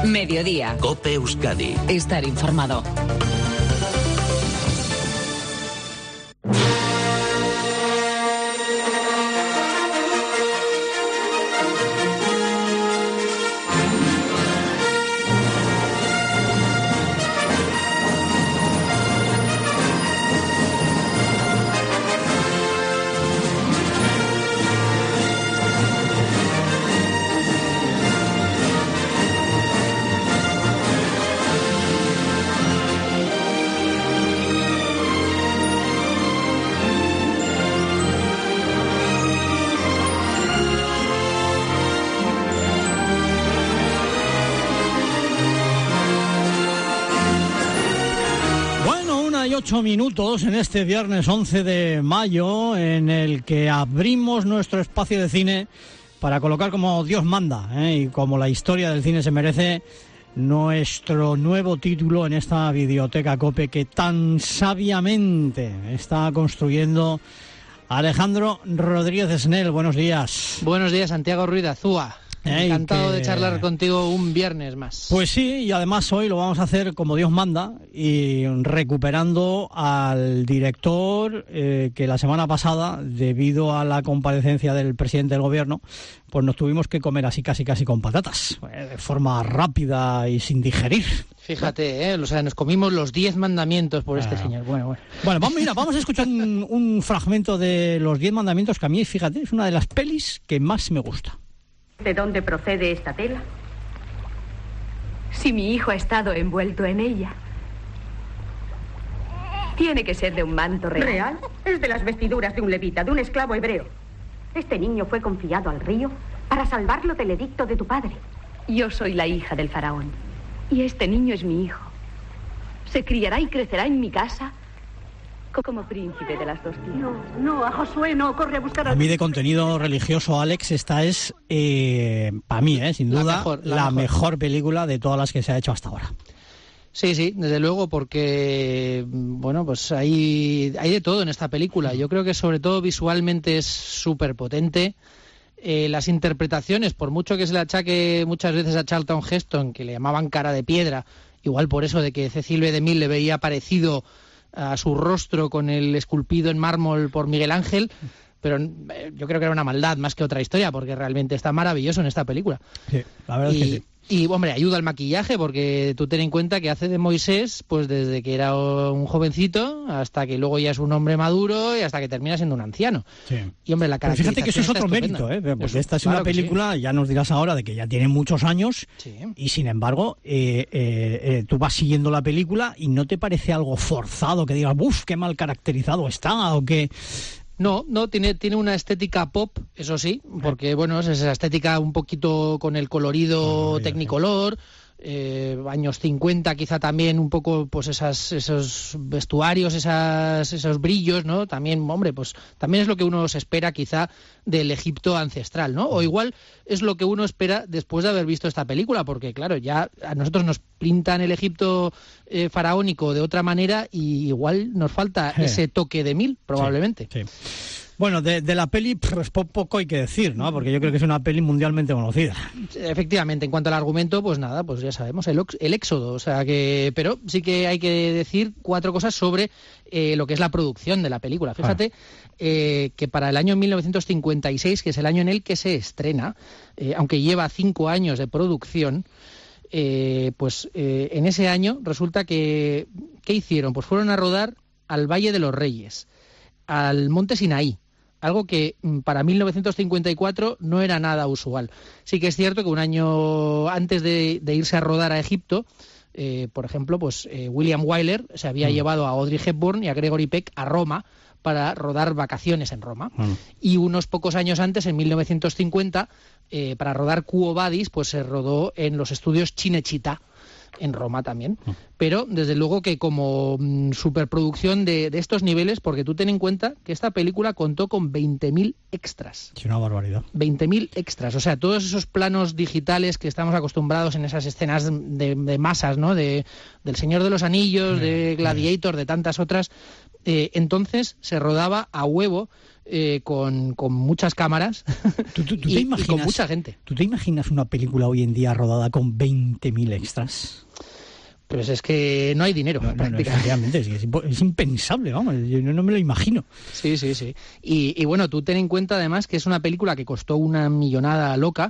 Mediodía. COPE Euskadi. Estar informado. y 8 minutos en este viernes 11 de mayo, en el que abrimos nuestro espacio de cine para colocar como Dios manda, y como la historia del cine se merece, nuestro nuevo título en esta videoteca COPE que tan sabiamente está construyendo Alejandro Rodríguez Snell. Buenos días. Buenos días, Santiago Ruiz de Azúa. Encantado de charlar contigo un viernes más. Pues sí, y además hoy lo vamos a hacer como Dios manda y recuperando al director que la semana pasada, debido a la comparecencia del presidente del gobierno, pues nos tuvimos que comer así casi con patatas, de forma rápida y sin digerir. Fíjate, o sea, nos comimos los 10 mandamientos por este señor. Bueno, vamos a escuchar un fragmento de los 10 mandamientos que a mí, fíjate, es una de las pelis que más me gusta. ¿De dónde procede esta tela? Si mi hijo ha estado envuelto en ella, tiene que ser de un manto real. ¿Real? Es de las vestiduras de un levita, de un esclavo hebreo. Este niño fue confiado al río para salvarlo del edicto de tu padre. Yo soy la hija del faraón, y este niño es mi hijo. Se criará y crecerá en mi casa como príncipe de las dos tierras. No, a Josué no, corre a buscar a mí de contenido religioso, Alex, esta es, para mí, sin duda, la mejor película de todas las que se ha hecho hasta ahora. Sí, desde luego, porque, bueno, pues hay de todo en esta película. Yo creo que sobre todo visualmente es súper potente. Las interpretaciones, por mucho que se le achaque muchas veces a Charlton Heston, que le llamaban cara de piedra, igual por eso de que Cecil B. DeMille le veía parecido a su rostro con el esculpido en mármol por Miguel Ángel, pero yo creo que era una maldad más que otra historia, porque realmente está maravilloso en esta película. Sí, la verdad es que sí. Y, hombre, ayuda al maquillaje, porque tú ten en cuenta que hace de Moisés, pues desde que era un jovencito hasta que luego ya es un hombre maduro y hasta que termina siendo un anciano. Sí. Y, hombre, la caracterización. Fíjate que eso es otro mérito, porque esta es una película, sí, ya nos dirás ahora, de que ya tiene muchos años, sí, y sin embargo, tú vas siguiendo la película y no te parece algo forzado, que digas, ¡buf, qué mal caracterizado está! O que... No, tiene una estética pop, eso sí, porque bueno, es esa estética un poquito con el colorido Technicolor, años 50 quizá también un poco, pues esos vestuarios, esos brillos, ¿no? También, hombre, pues también es lo que uno se espera quizá del Egipto ancestral, ¿no? O igual es lo que uno espera después de haber visto esta película, porque claro, ya a nosotros nos pintan el Egipto faraónico de otra manera y igual nos falta ese toque de Mil, probablemente. Sí. Bueno, de la peli, pues poco hay que decir, ¿no? Porque yo creo que es una peli mundialmente conocida. Efectivamente, en cuanto al argumento, pues nada, pues ya sabemos, el éxodo, o sea que... Pero sí que hay que decir 4 cosas sobre lo que es la producción de la película. Fíjate que para el año 1956, que es el año en el que se estrena, aunque lleva 5 años de producción, en ese año resulta que... ¿Qué hicieron? Pues fueron a rodar al Valle de los Reyes, al Monte Sinaí, algo que para 1954 no era nada usual. Sí que es cierto que un año antes de irse a rodar a Egipto, por ejemplo, pues William Wyler se había llevado a Audrey Hepburn y a Gregory Peck a Roma para rodar Vacaciones en Roma. Y unos pocos años antes, en 1950, para rodar Quo Vadis, pues se rodó en los estudios Cinecittà, en Roma también, pero desde luego que como superproducción de estos niveles, porque tú ten en cuenta que esta película contó con 20.000 extras. Es una barbaridad. 20.000 extras, o sea, todos esos planos digitales que estamos acostumbrados en esas escenas de masas, ¿no? Del Señor de los Anillos, de Gladiator, de tantas otras, Entonces se rodaba a huevo, con muchas cámaras ¿Tú te y imaginas, con mucha gente. ¿Tú te imaginas una película hoy en día rodada con 20.000 extras? Pues es que no hay dinero, prácticamente. Es impensable, vamos, yo no me lo imagino. Sí. Y bueno, tú ten en cuenta además que es una película que costó una millonada loca,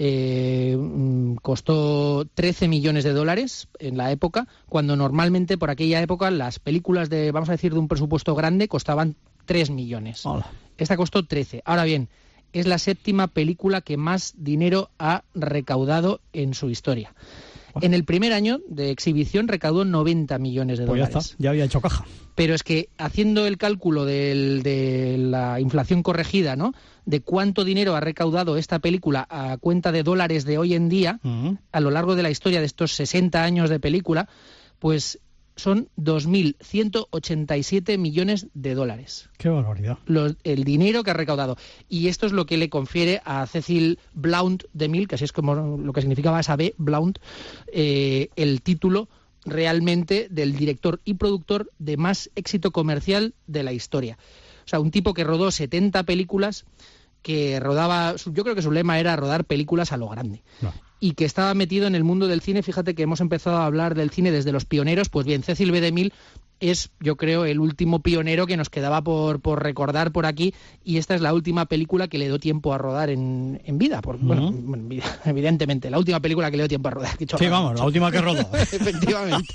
costó $13 millones en la época, cuando normalmente por aquella época las películas de, vamos a decir, de un presupuesto grande costaban 3 millones. Hola. Esta costó 13. Ahora bien, es la séptima película que más dinero ha recaudado en su historia. En el primer año de exhibición recaudó $90 millones. Pues ya está, ya había hecho caja. Pero es que haciendo el cálculo de la inflación corregida, ¿no?, de cuánto dinero ha recaudado esta película a cuenta de dólares de hoy en día, a lo largo de la historia de estos 60 años de película, pues son 2.187 millones de dólares. ¡Qué barbaridad! El dinero que ha recaudado. Y esto es lo que le confiere a Cecil Blount DeMille, que así es como lo que significaba esa B, Blount, el título realmente del director y productor de más éxito comercial de la historia. O sea, un tipo que rodó 70 películas, que rodaba, yo creo que su lema era rodar películas a lo grande. No. Y que estaba metido en el mundo del cine. Fíjate que hemos empezado a hablar del cine desde los pioneros. Pues bien, Cecil B. DeMille es, yo creo, el último pionero que nos quedaba por recordar por aquí, y esta es la última película que le dio tiempo a rodar en vida. Bueno, en vida, evidentemente, la última película que le dio tiempo a rodar. Sí, vamos, la última que rodó. Efectivamente.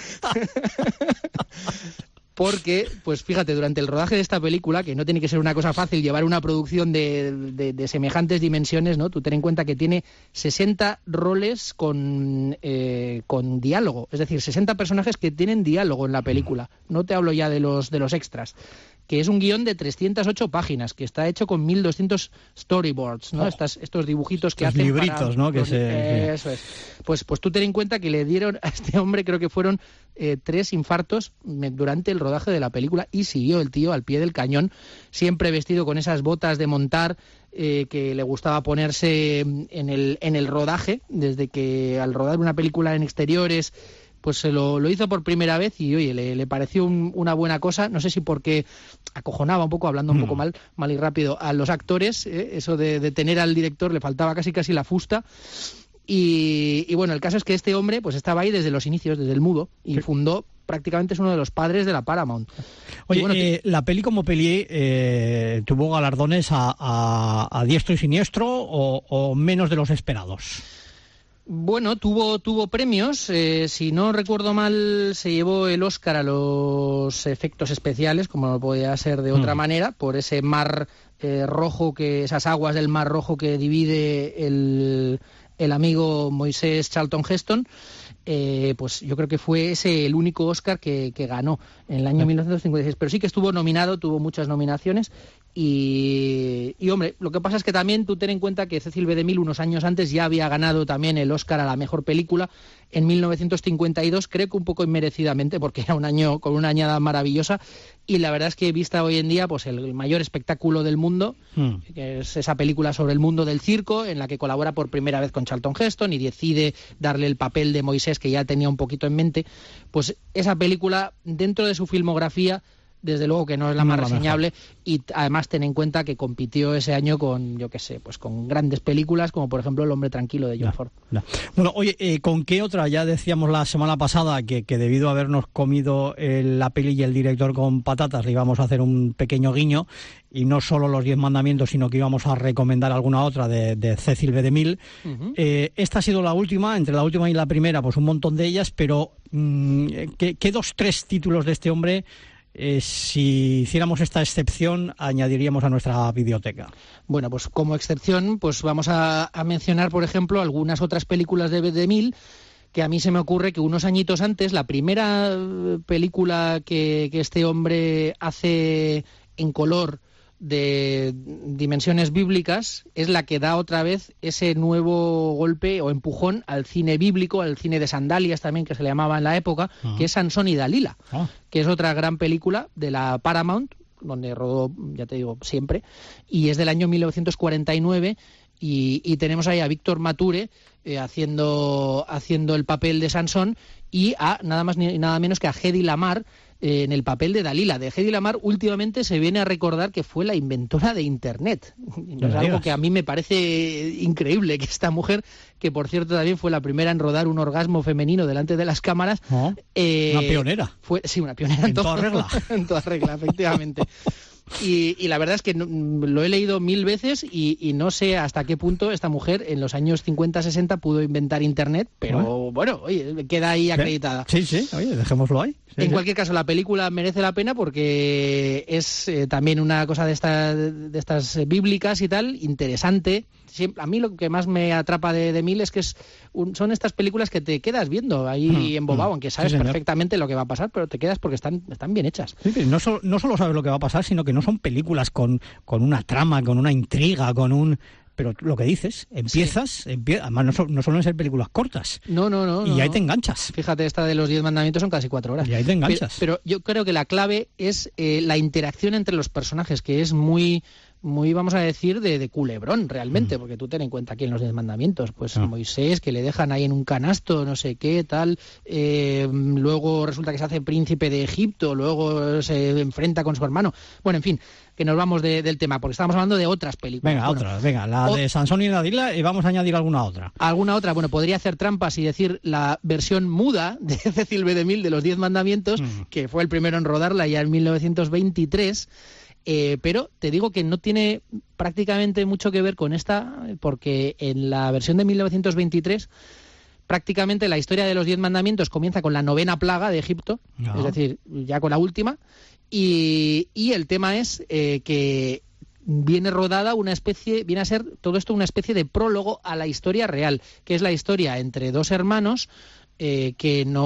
Porque, pues fíjate, durante el rodaje de esta película, que no tiene que ser una cosa fácil llevar una producción de semejantes dimensiones, ¿no? Tú ten en cuenta que tiene 60 roles con diálogo, es decir, 60 personajes que tienen diálogo en la película. No te hablo ya de los extras. Que es un guión de 308 páginas, que está hecho con 1.200 storyboards, ¿no? Estos dibujitos que hacen libritos, ¿no? Eso es. Pues tú ten en cuenta que le dieron a este hombre, creo que fueron 3 infartos durante el rodaje de la película, y siguió el tío al pie del cañón, siempre vestido con esas botas de montar que le gustaba ponerse en el rodaje, desde que al rodar una película en exteriores pues se lo hizo por primera vez y, oye, le pareció una buena cosa. No sé si porque acojonaba un poco, hablando un poco mal y rápido, a los actores, eso de tener al director, le faltaba casi la fusta. Y bueno, el caso es que este hombre pues estaba ahí desde los inicios, desde el mudo, y fundó, prácticamente es uno de los padres de la Paramount. Oye, bueno, la peli como peli tuvo galardones a diestro y siniestro, o menos de los esperados. Bueno, tuvo premios. Si no recuerdo mal, se llevó el Oscar a los efectos especiales, como no podía ser de otra manera, por ese mar rojo, esas aguas del Mar Rojo que divide el amigo Moisés Charlton Heston. Pues yo creo que fue ese el único Oscar que ganó en el año 1956, pero sí que estuvo nominado, tuvo muchas nominaciones. Y hombre, lo que pasa es que también tú ten en cuenta que Cecil B. DeMille unos años antes ya había ganado también el Oscar a la mejor película en 1952, creo que un poco inmerecidamente, porque era un año con una añada maravillosa, y la verdad es que vista hoy en día pues el mayor espectáculo del mundo, que es esa película sobre el mundo del circo, en la que colabora por primera vez con Charlton Heston y decide darle el papel de Moisés, que ya tenía un poquito en mente. Pues esa película, dentro de su filmografía, desde luego que no es la más reseñable, y además ten en cuenta que compitió ese año con, yo qué sé, pues con grandes películas como por ejemplo El hombre tranquilo de John Ford. Bueno, oye, ¿con qué otra? Ya decíamos la semana pasada que debido a habernos comido la peli y el director con patatas, le íbamos a hacer un pequeño guiño, y no solo los 10 mandamientos, sino que íbamos a recomendar alguna otra de Cecil B. DeMille. Esta ha sido la última, entre la última y la primera, pues un montón de ellas, pero ¿qué 2-3 títulos de este hombre, si hiciéramos esta excepción, añadiríamos a nuestra biblioteca? Bueno, pues como excepción, pues vamos a mencionar, por ejemplo, algunas otras películas de DeMille, que a mí se me ocurre que unos añitos antes, la primera película que este hombre hace en color, de dimensiones bíblicas, es la que da otra vez ese nuevo golpe o empujón al cine bíblico, al cine de sandalias también, que se le llamaba en la época, que es Sansón y Dalila, que es otra gran película de la Paramount, donde rodó, ya te digo, siempre, y es del año 1949, y tenemos ahí a Víctor Mature haciendo el papel de Sansón, y a nada más ni nada menos que a Hedy Lamarr, en el papel de Dalila. De Hedy Lamarr últimamente se viene a recordar que fue la inventora de Internet. No es algo que a mí me parece increíble, que esta mujer, que por cierto también fue la primera en rodar un orgasmo femenino delante de las cámaras. Una pionera. Sí, una pionera en toda regla. En toda regla, efectivamente. Y la verdad es que lo he leído 1000 veces y no sé hasta qué punto esta mujer en los años 50-60 pudo inventar Internet, pero bueno, oye, queda ahí acreditada. Sí, oye, dejémoslo ahí. En cualquier caso, la película merece la pena porque es también una cosa de estas bíblicas y tal, interesante. A mí lo que más me atrapa de 1000 es que son estas películas que te quedas viendo ahí embobado, aunque sabes perfectamente lo que va a pasar, pero te quedas porque están bien hechas. Sí, no solo sabes lo que va a pasar, sino que no son películas con una trama, con una intriga, pero lo que dices, empiezas, además no suelen ser películas cortas. No. Y ahí te enganchas. Fíjate, esta de los 10 mandamientos son casi 4 horas. Y ahí te enganchas. Pero yo creo que la clave es la interacción entre los personajes, que es muy, vamos a decir, de culebrón realmente, porque tú ten en cuenta aquí en los 10 mandamientos, pues Moisés, que le dejan ahí en un canasto, no sé qué, tal, luego resulta que se hace príncipe de Egipto, luego se enfrenta con su hermano. Bueno, en fin, que nos vamos del tema, porque estamos hablando de otras películas. Venga, la de Sansón y Dalila, y vamos a añadir alguna otra. ¿Alguna otra? Bueno, podría hacer trampas y decir la versión muda de Cecil B. DeMille de los 10 mandamientos, que fue el primero en rodarla ya en 1923, pero te digo que no tiene prácticamente mucho que ver con esta, porque en la versión de 1923 prácticamente la historia de los 10 mandamientos comienza con la 9ª plaga de Egipto, es decir, ya con la última, y el tema es que viene rodada viene a ser todo esto una especie de prólogo a la historia real, que es la historia entre dos hermanos del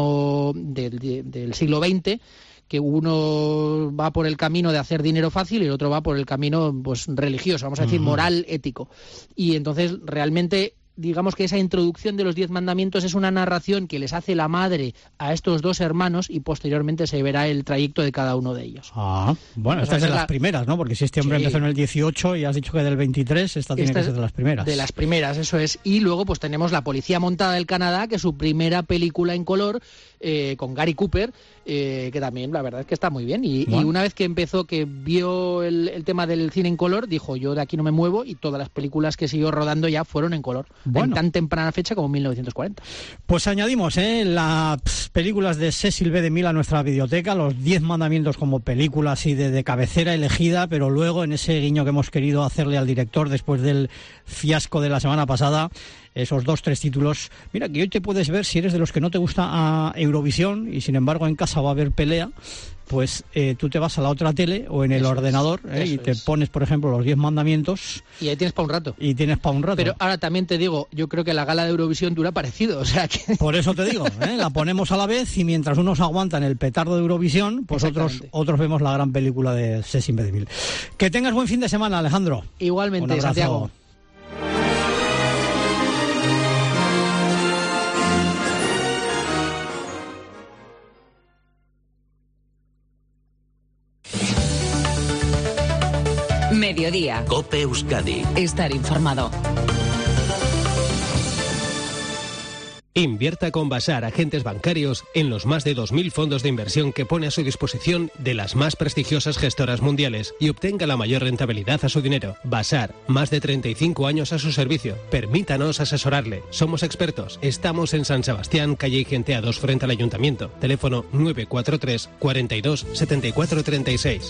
siglo XX, que uno va por el camino de hacer dinero fácil y el otro va por el camino pues religioso, vamos a decir moral, ético. Y entonces realmente digamos que esa introducción de los 10 mandamientos es una narración que les hace la madre a estos dos hermanos y posteriormente se verá el trayecto de cada uno de ellos. Bueno, esta es de las primeras, ¿no? Porque si este hombre empezó en el 18 y has dicho que del 23, esta tiene que ser de las primeras. De las primeras, eso es. Y luego pues tenemos La Policía Montada del Canadá, que es su primera película en color, con Gary Cooper, que también la verdad es que está muy bien. Y una vez que empezó, que vio el tema del cine en color, dijo, yo de aquí no me muevo, y todas las películas que siguió rodando ya fueron en color. En tan temprana fecha como 1940. Pues añadimos las películas de Cecil B. DeMille a nuestra videoteca, los 10 mandamientos como película así de cabecera elegida, pero luego en ese guiño que hemos querido hacerle al director después del fiasco de la semana pasada, esos 2-3 títulos. Mira, que hoy te puedes ver, si eres de los que no te gusta a Eurovisión y sin embargo en casa va a haber pelea, pues tú te vas a la otra tele o en el ordenador y te pones, por ejemplo, los 10 mandamientos. Y ahí tienes para un rato. Pero ahora también te digo, yo creo que la gala de Eurovisión dura parecido, o sea que... Por eso te digo, la ponemos a la vez y mientras unos aguantan el petardo de Eurovisión, pues otros vemos la gran película de Cecil B. DeMille. Que tengas buen fin de semana, Alejandro. Igualmente, Santiago. Mediodía. COPE Euskadi. Estar informado. Invierta con Basar Agentes Bancarios en los más de 2.000 fondos de inversión que pone a su disposición de las más prestigiosas gestoras mundiales y obtenga la mayor rentabilidad a su dinero. Basar, más de 35 años a su servicio. Permítanos asesorarle. Somos expertos. Estamos en San Sebastián, calle Igentea 2 frente al Ayuntamiento. Teléfono 943 42 74 36.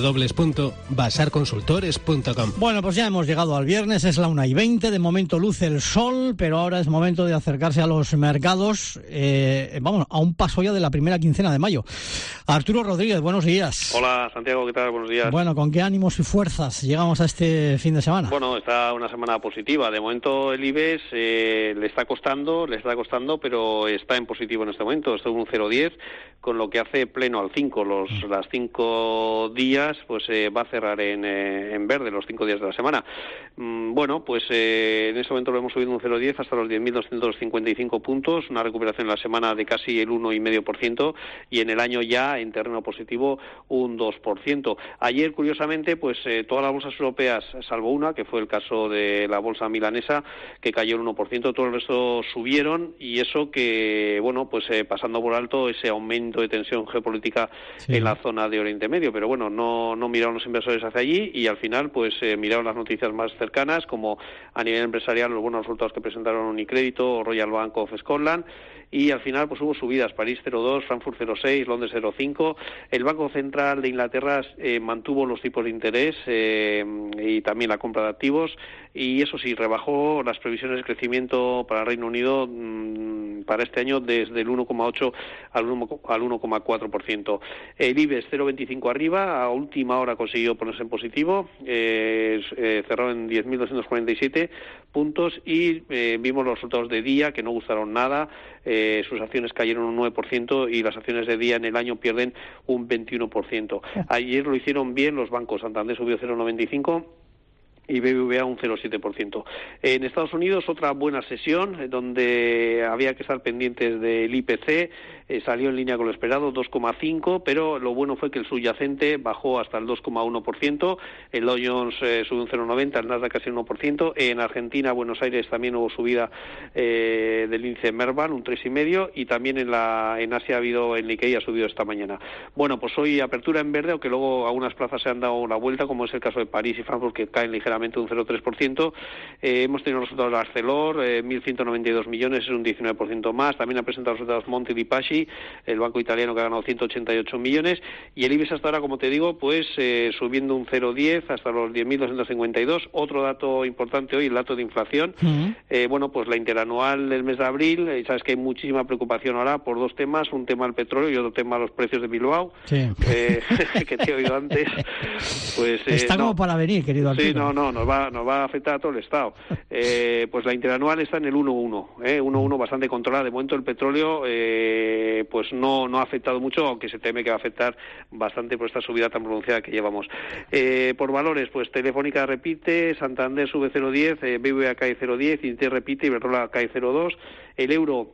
www.basarconsultores.com. Bueno, pues ya hemos llegado al viernes, es la 1:20, de momento luce el sol, pero ahora es momento de acercarse a los mercados, vamos, a un paso ya de la primera quincena de mayo. Arturo Rodríguez, buenos días. Hola, Santiago, ¿qué tal? Buenos días. Bueno, ¿con qué ánimos y fuerzas llegamos a este fin de semana? Bueno, está una semana positiva. De momento el IBEX le está costando, pero está en positivo en este momento. Está en un 0,10, con lo que hace pleno al 5. Las 5 días, pues va a cerrar en verde, los 5 días de la semana. Bueno, pues en este momento lo hemos subido un 0,10 hasta los 10.255 5 puntos, una recuperación en la semana de casi el 1,5%, y en el año ya en terreno positivo un 2%. Ayer, curiosamente, pues todas las bolsas europeas, salvo una, que fue el caso de la bolsa milanesa, que cayó el 1%, todo el resto subieron, y eso que, bueno, pues pasando por alto ese aumento de tensión geopolítica en la zona de Oriente Medio, pero bueno, no miraron los inversores hacia allí, y al final pues miraron las noticias más cercanas, como a nivel empresarial los buenos resultados que presentaron Unicrédito o Royal Bank of Scotland, y al final pues hubo subidas: París 0,2, Frankfurt 0,6, Londres 0,5. El Banco Central de Inglaterra mantuvo los tipos de interés y también la compra de activos, y eso sí, rebajó las previsiones de crecimiento para el Reino Unido para este año desde el 1,8 al 1,4%. El IBEX 0,25 arriba, a última hora consiguió ponerse en positivo, cerró en 10.247 puntos, y vimos los resultados de Día, que no gustaron nada. Sus acciones cayeron un 9%, y las acciones de Día en el año pierden un 21%. Ayer lo hicieron bien los bancos. Santander subió 0,95 y BBVA un 0,7%. En Estados Unidos, otra buena sesión, donde había que estar pendientes del IPC, salió en línea con lo esperado, 2,5, pero lo bueno fue que el subyacente bajó hasta el 2,1%, el Dow Jones subió un 0,90, el Nasdaq casi un 1%, en Argentina, Buenos Aires, también hubo subida del índice Merval, un 3,5%, y también en Asia ha habido, el Nikkei ha subido esta mañana. Bueno, pues hoy apertura en verde, aunque luego algunas plazas se han dado la vuelta, como es el caso de París y Frankfurt, que caen ligeramente un 0,3%. Hemos tenido resultados de Arcelor, 1.192 millones, es un 19% más. También ha presentado resultados Monte dei Paschi, el banco italiano, que ha ganado 188 millones, y el IBEX hasta ahora, como te digo, pues subiendo un 0,10 hasta los 10.252. Otro dato importante hoy, el dato de inflación. Bueno, pues la interanual del mes de abril, sabes que hay muchísima preocupación ahora por dos temas: un tema el petróleo y otro tema los precios de Bilbao, que te he oído antes. Pues está como para venir, querido Arturo. Sí, nos va a afectar a todo el Estado. Pues la interanual está en el 1,1, bastante controlada. De momento el petróleo pues no ha afectado mucho, aunque se teme que va a afectar bastante por esta subida tan pronunciada que llevamos. Por valores, pues Telefónica repite, Santander sube 0,10, BBVA cae 0,10, Inter repite, Iberdrola cae 0,2. El euro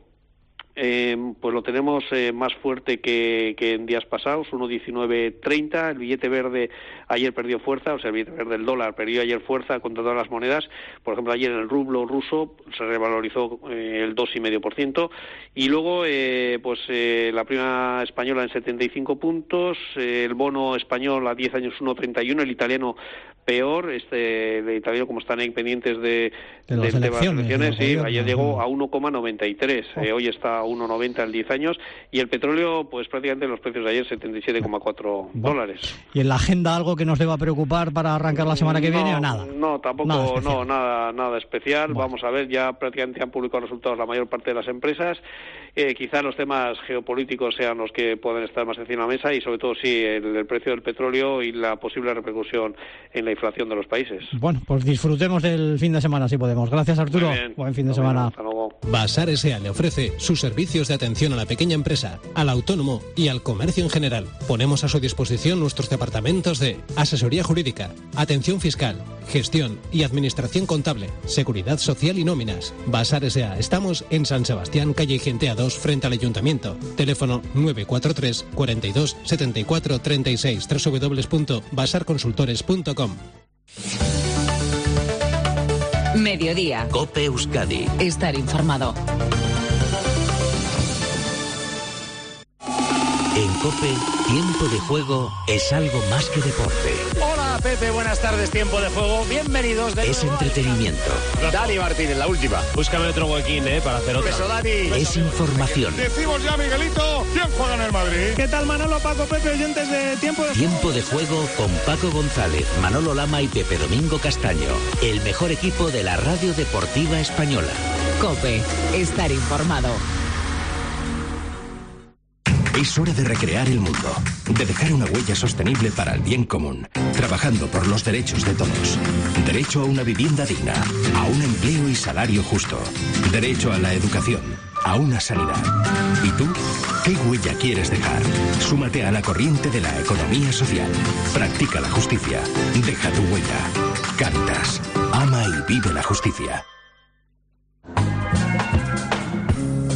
pues lo tenemos más fuerte que en días pasados, 1,1930. El billete verde ayer perdió fuerza, o sea, el billete verde del dólar perdió ayer fuerza contra todas las monedas. Por ejemplo, ayer el rublo ruso se revalorizó el 2,5%. Y luego, pues la prima española en 75 puntos, el bono español a 10 años 1,31, el italiano peor, el italiano, como están ahí pendientes del tema de las elecciones, sí, ayer llegó a 1,93, hoy está a 1,90 en 10 años, y el petróleo, pues prácticamente los precios de ayer, $77,4. ¿Y en la agenda algo que nos deba preocupar para arrancar la semana que viene o nada? No, tampoco, nada especial. Vamos a ver, ya prácticamente han publicado resultados la mayor parte de las empresas. Quizá los temas geopolíticos sean los que pueden estar más encima de la mesa, y sobre todo sí el precio del petróleo y la posible repercusión en la inflación de los países. Bueno, pues disfrutemos del fin de semana si podemos. Gracias, Arturo. Buen fin de semana. Hasta luego. Basar S.A. le ofrece sus servicios de atención a la pequeña empresa, al autónomo y al comercio en general. Ponemos a su disposición nuestros departamentos de asesoría jurídica, atención fiscal, gestión y administración contable, seguridad social y nóminas. Basar S.A. Estamos en San Sebastián, calle Gentea 2, frente al Ayuntamiento. Teléfono 943 42 74 36, www.basarconsultores.com. Mediodía. COPE Euskadi. Estar informado. En COPE, tiempo de juego es algo más que deporte. Hola Pepe, buenas tardes, tiempo de juego, bienvenidos de Es nuevo. Entretenimiento. Dani Martínez, la última. Búscame otro huequín, para hacer otra. Beso, Dani. Es información. Decimos ya, Miguelito, ¿quién juega en el Madrid? ¿Qué tal, Manolo, Paco, Pepe, oyentes de Tiempo de Juego? Tiempo de juego con Paco González, Manolo Lama y Pepe Domingo Castaño. El mejor equipo de la radio deportiva española. COPE. Estar informado. Es hora de recrear el mundo, de dejar una huella sostenible para el bien común, trabajando por los derechos de todos. Derecho a una vivienda digna, a un empleo y salario justo. Derecho a la educación, a una sanidad. ¿Y tú? ¿Qué huella quieres dejar? Súmate a la corriente de la economía social. Practica la justicia. Deja tu huella. Cáritas. Ama y vive la justicia.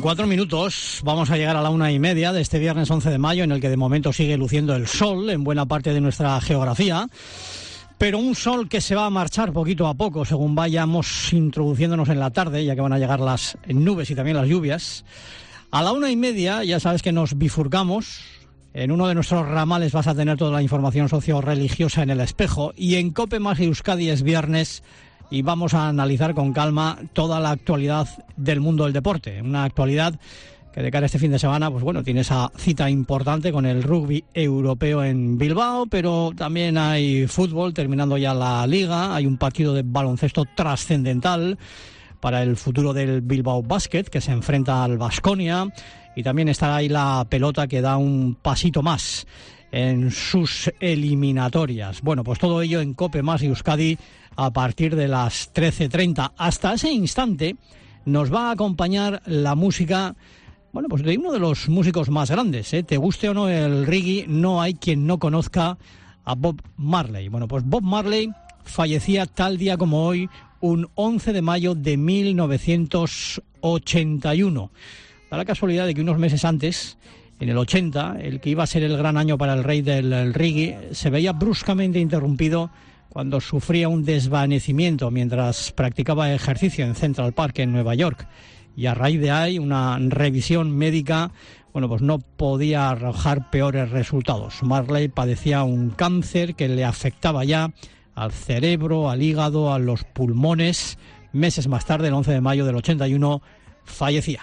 4 minutos, vamos a llegar a la 1:30 de este viernes 11 de mayo, en el que de momento sigue luciendo el sol en buena parte de nuestra geografía, pero un sol que se va a marchar poquito a poco según vayamos introduciéndonos en la tarde, ya que van a llegar las nubes y también las lluvias. A la 1:30 ya sabes que nos bifurcamos. En uno de nuestros ramales vas a tener toda la información socio-religiosa en El Espejo, y en COPE más Euskadi es viernes y vamos a analizar con calma toda la actualidad del mundo del deporte. Una actualidad que de cara a este fin de semana, pues bueno, tiene esa cita importante con el rugby europeo en Bilbao, pero también hay fútbol, terminando ya la liga, hay un partido de baloncesto trascendental para el futuro del Bilbao Basket, que se enfrenta al Baskonia, y también está ahí la pelota que da un pasito más en sus eliminatorias. Bueno, pues todo ello en COPE más Euskadi a partir de las 13:30. Hasta ese instante nos va a acompañar la música, bueno, pues de uno de los músicos más grandes, ¿eh? Te guste o no el reggae, no hay quien no conozca a Bob Marley. Bueno, pues Bob Marley fallecía tal día como hoy, un 11 de mayo de 1981. Da la casualidad de que unos meses antes, en el 80, el que iba a ser el gran año para el rey del reggae, se veía bruscamente interrumpido cuando sufría un desvanecimiento mientras practicaba ejercicio en Central Park, en Nueva York. Y a raíz de ahí, una revisión médica, bueno, pues no podía arrojar peores resultados. Marley padecía un cáncer que le afectaba ya al cerebro, al hígado, a los pulmones. Meses más tarde, el 11 de mayo del 81, fallecía.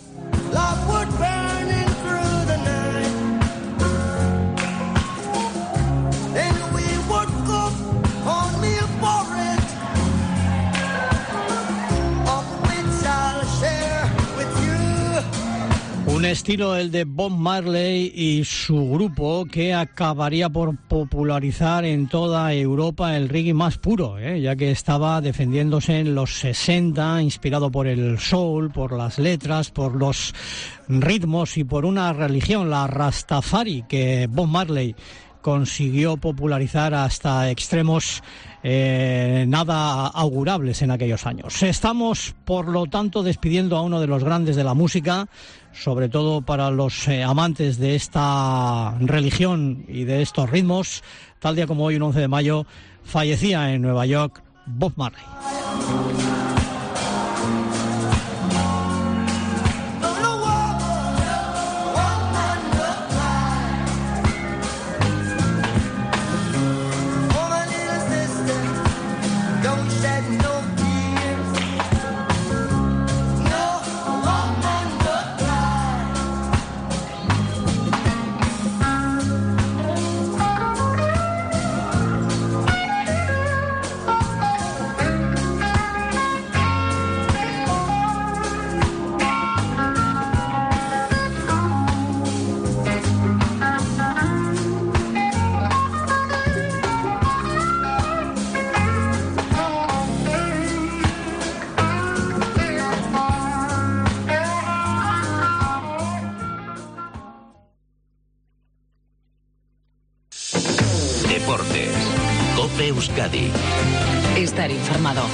Un estilo, el de Bob Marley y su grupo, que acabaría por popularizar en toda Europa el reggae más puro, ya que estaba defendiéndose en los 60, inspirado por el soul, por las letras, por los ritmos y por una religión, la Rastafari, que Bob Marley consiguió popularizar hasta extremos nada augurables en aquellos años. Estamos, por lo tanto, despidiendo a uno de los grandes de la música, sobre todo para los amantes de esta religión y de estos ritmos. Tal día como hoy, un 11 de mayo, fallecía en Nueva York Bob Marley. Deportes. COPE Euskadi. Estar informado.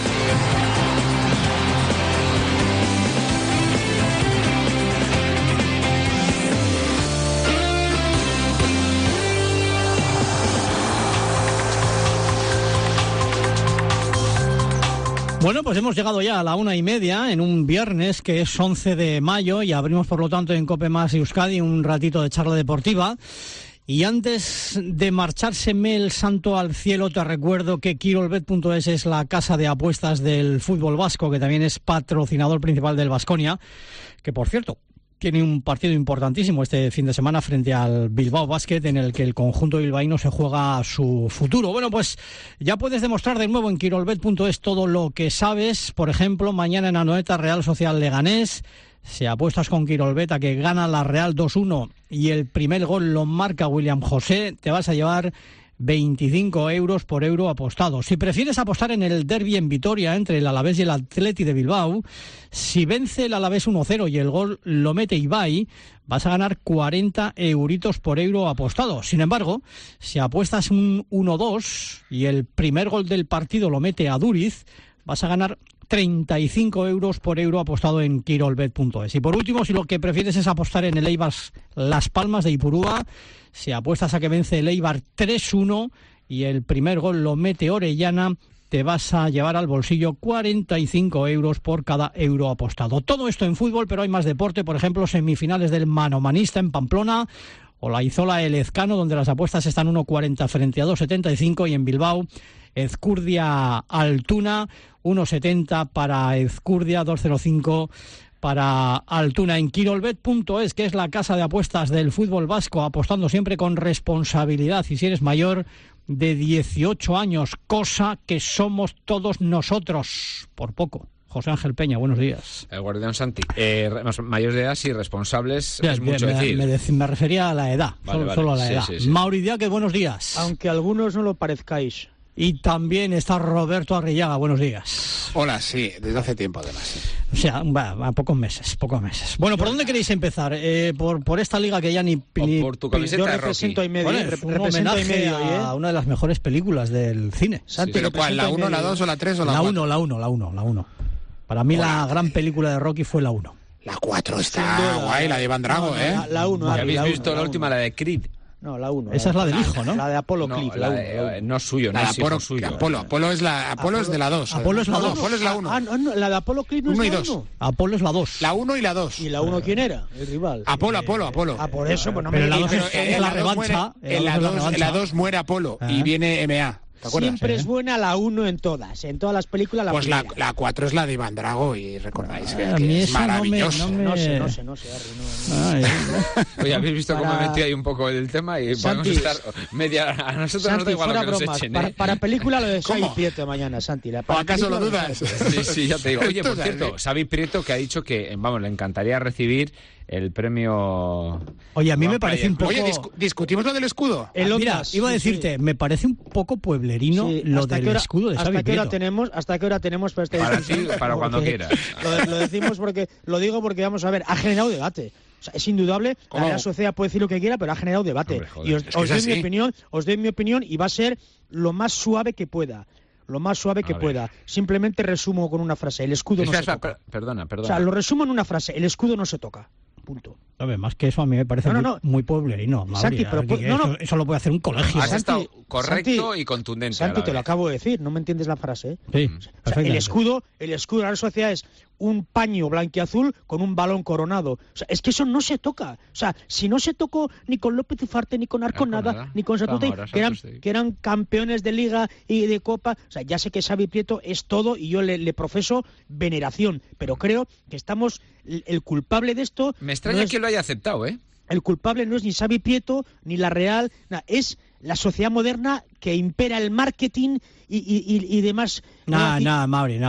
Bueno, pues hemos llegado ya a la 1:30 en un viernes que es 11 de mayo y abrimos por lo tanto en COPE más Euskadi un ratito de charla deportiva. Y antes de marchárseme el santo al cielo, te recuerdo que Kirolbet.es es la casa de apuestas del fútbol vasco, que también es patrocinador principal del Baskonia, que por cierto tiene un partido importantísimo este fin de semana frente al Bilbao Basket, en el que el conjunto bilbaíno se juega su futuro. Bueno, pues ya puedes demostrar de nuevo en Kirolbet.es todo lo que sabes. Por ejemplo, mañana en Anoeta, Real Social Leganés. Si apuestas con Kirolbet a que gana la Real 2-1 y el primer gol lo marca William José, te vas a llevar 25 euros por euro apostado. Si prefieres apostar en el derbi en Vitoria entre el Alavés y el Atleti de Bilbao, si vence el Alavés 1-0 y el gol lo mete Ibai, vas a ganar 40 euritos por euro apostado. Sin embargo, si apuestas un 1-2 y el primer gol del partido lo mete Aduriz, vas a ganar 35 euros por euro apostado en quirolbet.es. Y por último, si lo que prefieres es apostar en el Eibar Las Palmas de Ipurúa, si apuestas a que vence el Eibar 3-1 y el primer gol lo mete Orellana, te vas a llevar al bolsillo 45 euros por cada euro apostado. Todo esto en fútbol, pero hay más deporte, por ejemplo, semifinales del manomanista en Pamplona, o la Izola Elezcano, donde las apuestas están 1,40 frente a 2,75, y en Bilbao, Ezcurdia Altuna, 1,70 para Ezcurdia, 2,05 para Altuna. En Quirolbet.es, que es la casa de apuestas del fútbol vasco, apostando siempre con responsabilidad, y si eres mayor de 18 años, cosa que somos todos nosotros, por poco. José Ángel Peña, buenos días. El guardián Santi. Mayores de edad y responsables, es mucho decir. Me refería a la edad, solo a la edad. Sí. Mauri Diaque, buenos días. Aunque algunos no lo parezcáis. Y también está Roberto Arrillaga, buenos días. Hola, sí, desde hace tiempo además. Sí. O sea, a pocos meses. Bueno, ¿por dónde queréis empezar? Por esta liga que ya ni por tu camiseta yo represento y medio. Bueno, un homenaje a una de las mejores películas del cine. Santi, ¿pero cuál? ¿La 1, la 2 o la 3 o la 4? La 1. Para mí la gran película de Rocky fue la 1. La 4 está guay, la de Iván Drago, La 1. ¿Habéis visto la última, la de Creed? No, la 1. Esa es la del hijo, ¿no? La de Apolo Creed. No es suyo, no es hijo suyo. Apolo es de la 2. Apolo es la 2. Apolo es la 1. No, la de Apolo Creed no es la 1. Apolo es la 2. La 1 y la 2. ¿Y la 1 quién era? El rival. Apolo. Por eso, pues no me... Pero la 2 es la revancha. En la 2 muere Apolo y viene M.A. Siempre es buena la 1 en todas las películas. Pues la 4 es la de Iván Drago y recordáis que es maravilloso. No sé, Oye, habéis visto cómo me metí ahí un poco del tema y Santi, podemos estar media. A nosotros Santi, nos da igual lo que nos bromas, echen. Para película lo de Xavi Prieto mañana, Santi. ¿O acaso lo dudas? Sí, ya te digo. Oye, por cierto, Xavi Prieto, que ha dicho que, le encantaría recibir el premio. Oye, a mí me parece un poco. Oye, discutimos lo del escudo. Mira, iba a decirte, me parece un poco pueblerino lo del escudo de Xavi Prieto. ¿Hasta qué hora tenemos para esta discusión? Para cuando quieras. Lo decimos lo digo porque, vamos a ver, ha generado debate. O sea, es indudable, la Real Sociedad puede decir lo que quiera, pero ha generado debate. Hombre, y os doy mi opinión y va a ser lo más suave que pueda. Simplemente resumo con una frase: el escudo no se toca. Perdona. O sea, lo resumo en una frase: el escudo no se toca. Punto. A ver, más que eso a mí me parece muy pueblerino. Santi, eso lo puede hacer un colegio. Has estado correcto y contundente. Santi, te lo acabo de decir, no me entiendes la frase. Sí, o sea, el escudo de la Real Sociedad es un paño blanquiazul con un balón coronado. O sea, es que eso no se toca. O sea, si no se tocó ni con López Ufarte, ni con Arconada, ni con Satute, que eran campeones de Liga y de Copa. O sea, ya sé que Xavi Prieto es todo y yo le profeso veneración, pero creo que estamos... El culpable de esto... Me extraña que lo haya aceptado, ¿eh? El culpable no es ni Xavi Prieto, ni la Real, es la sociedad moderna que impera el marketing y demás. Mauri,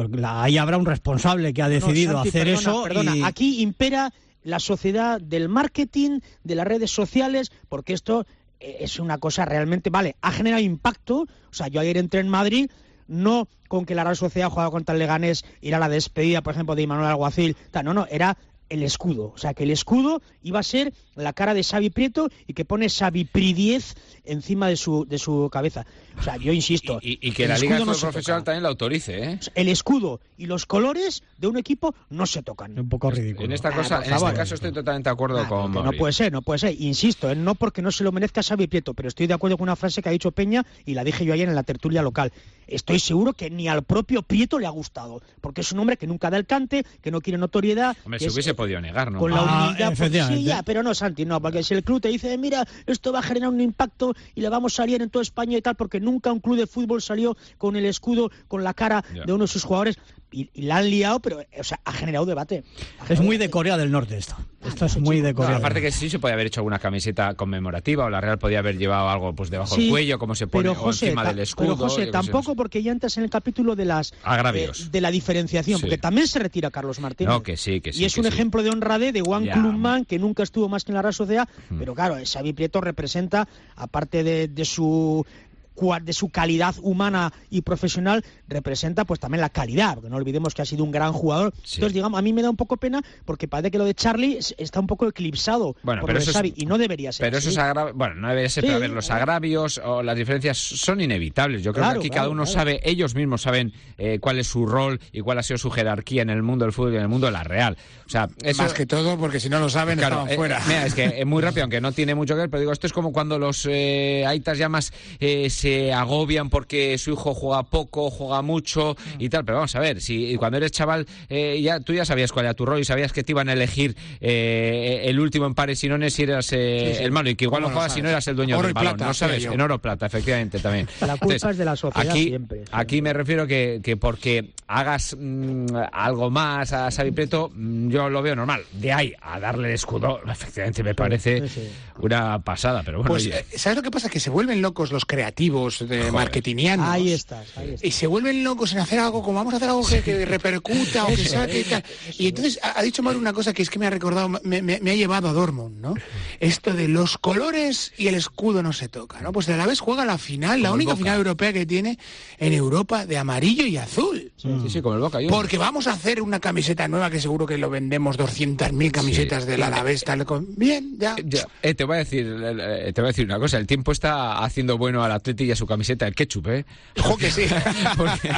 ahí habrá un responsable que ha decidido hacer eso. Aquí impera la sociedad del marketing, de las redes sociales, porque esto es una cosa realmente... ha generado impacto. O sea, yo ayer entré en Madrid... No con que la Real Sociedad jugaba contra el Leganés, era la despedida, por ejemplo, de Imanol Alguacil. Era el escudo. O sea, que el escudo iba a ser la cara de Xavi Prieto y que pone Xavi Pridiez encima de su cabeza. O sea, yo insisto. Y que la Liga de Fútbol Profesional también lo autorice, ¿eh? El escudo y los colores de un equipo no se tocan. Un poco ridículo. En este caso estoy totalmente de acuerdo con Mauri. No puede ser. Insisto, no porque no se lo merezca Xavi Prieto, pero estoy de acuerdo con una frase que ha dicho Peña y la dije yo ayer en la tertulia local. Estoy seguro que ni al propio Prieto le ha gustado, porque es un hombre que nunca da el cante, que no quiere notoriedad. Hombre, se hubiese podido negar, ¿no? Con la humildad, pero no, Santi, no, porque si el club te dice, mira, esto va a generar un impacto y le vamos a salir en toda España y tal, porque nunca un club de fútbol salió con el escudo, con la cara de uno de sus jugadores, y la han liado, pero ha generado debate. Es muy de Corea del Norte esto. Esto es muy de Corea. Aparte que sí se podía haber hecho alguna camiseta conmemorativa, o la Real podía haber llevado algo pues debajo del cuello, como se pone, o encima del escudo. Pero José, tampoco, porque ya entras en el capítulo de las agravios, de la diferenciación, porque también se retira Carlos Martínez. No, que sí. Y es un ejemplo de honradez de Juan Klumman, que nunca estuvo más que en la Real Sociedad, pero claro, Xavi Prieto representa, aparte de su su calidad humana y profesional, representa pues también la calidad, porque no olvidemos que ha sido un gran jugador. Sí. Entonces, digamos, a mí me da un poco pena porque parece que lo de Charlie está un poco eclipsado por lo de Xavi, y no debería ser pero así. Eso es bueno, no debería ser, pero a ver, los agravios o las diferencias son inevitables. Yo creo que aquí cada uno sabe, ellos mismos saben cuál es su rol y cuál ha sido su jerarquía en el mundo del fútbol y en el mundo de la Real. O sea, eso... Más que todo, porque si no lo saben, estaban fuera. Mira, es que es muy rápido, aunque no tiene mucho que ver, pero digo, esto es como cuando los aitas ya más se agobian porque su hijo juega poco, juega mucho y tal, pero vamos a ver, si cuando eres chaval tú ya sabías cuál era tu rol y sabías que te iban a elegir el último en pares y nones si eras el malo, y que igual no juegas si no eras el dueño del balón, no sabes, en oro plata, efectivamente también. La culpa Entonces, es de la sociedad siempre. Aquí me refiero que porque hagas algo más a Xavi Prieto, yo lo veo normal. De ahí a darle el escudo, efectivamente me parece una pasada, pero bueno. Pues, ¿sabes lo que pasa? Que se vuelven locos los creativos marketingianos. Ahí estás. Y se vuelven locos en hacer algo, como vamos a hacer algo que repercuta o que saque y tal. Y entonces ha dicho Mauro una cosa que es que me ha recordado, me ha llevado a Dortmund, ¿no? Esto de los colores y el escudo no se toca, ¿no? Pues de la vez juega la final, la única final europea que tiene en Europa, de amarillo y azul. Sí, como el Boca. Porque vamos a hacer una camiseta nueva que seguro que lo vendemos 200.000 camisetas del Alavés, tal con... Bien, ya. Te voy a decir una cosa, el tiempo está haciendo bueno al Atleti y a su camiseta, el ketchup, Ojo que sí. Porque...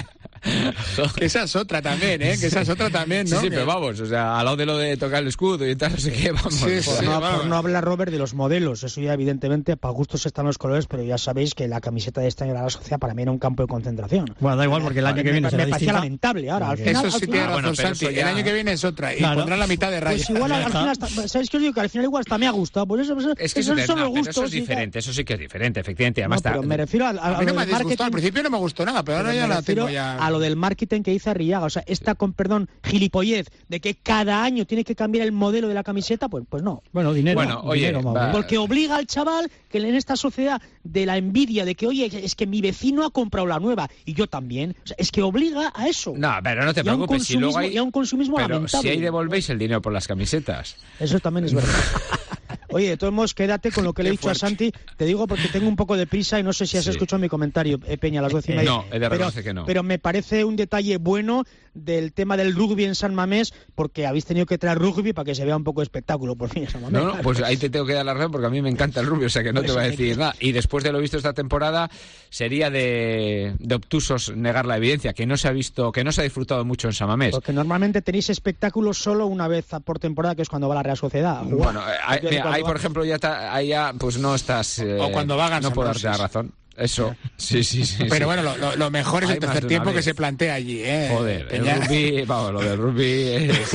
Que esa es otra también, que esa es otra también, ¿no? Sí, pero vamos, o sea, al lado de lo de tocar el escudo y tal, no sé qué, vamos. Por no hablar, Robert, de los modelos, eso ya evidentemente, para gustos están los colores, pero ya sabéis que la camiseta de esta año de la Sociedad para mí era un campo de concentración. Bueno, da igual, porque el año que viene será me parecía lamentable, ahora, al final... Eso sí tiene razón, Santi, el año que viene es otra, y pondrá la mitad de rayas. Pues igual, al final, ¿sabéis qué os digo? Que al final igual hasta me ha gustado, pues eso es que eso son los gustos. Eso es diferente, eso sí que es diferente, efectivamente, además pero me refiero a mí no me ha disgustado, al principio no me gustó nada, pero ahora ya la tengo ya... A lo del marketing que dice Arriaga, o sea, esta con perdón gilipollez de que cada año tiene que cambiar el modelo de la camiseta, pues no. Bueno, dinero. Bueno, oye, porque obliga al chaval que en esta sociedad de la envidia de que, oye, es que mi vecino ha comprado la nueva y yo también, o sea, es que obliga a eso. No, pero no te preocupes, si luego hay... Y a un consumismo pero lamentable. Si ahí devolvéis el dinero por las camisetas. Eso también es verdad. Oye, de todos modos, quédate con lo que le he dicho a Santi. Te digo porque tengo un poco de prisa y no sé si has escuchado mi comentario, Peña, a las 12:30. No, he de reconocer que no. Pero me parece un detalle bueno del tema del rugby en San Mamés, porque habéis tenido que traer rugby para que se vea un poco de espectáculo por fin en San Mamés. No, pues ahí te tengo que dar la razón porque a mí me encanta el rugby, o sea que no te voy a decir nada. Y después de lo visto esta temporada, sería de obtusos negar la evidencia, que no se ha visto, que no se ha disfrutado mucho en San Mamés. Porque normalmente tenéis espectáculos solo una vez por temporada, que es cuando va la Real Sociedad. Bueno, ahí por ejemplo ya pues no estás... o cuando va Guns no N' puedo darte la Roses. razón. Eso, sí. Pero bueno, lo mejor es el tercer tiempo que se plantea allí, Joder, el rugby, vamos, lo del rugby es...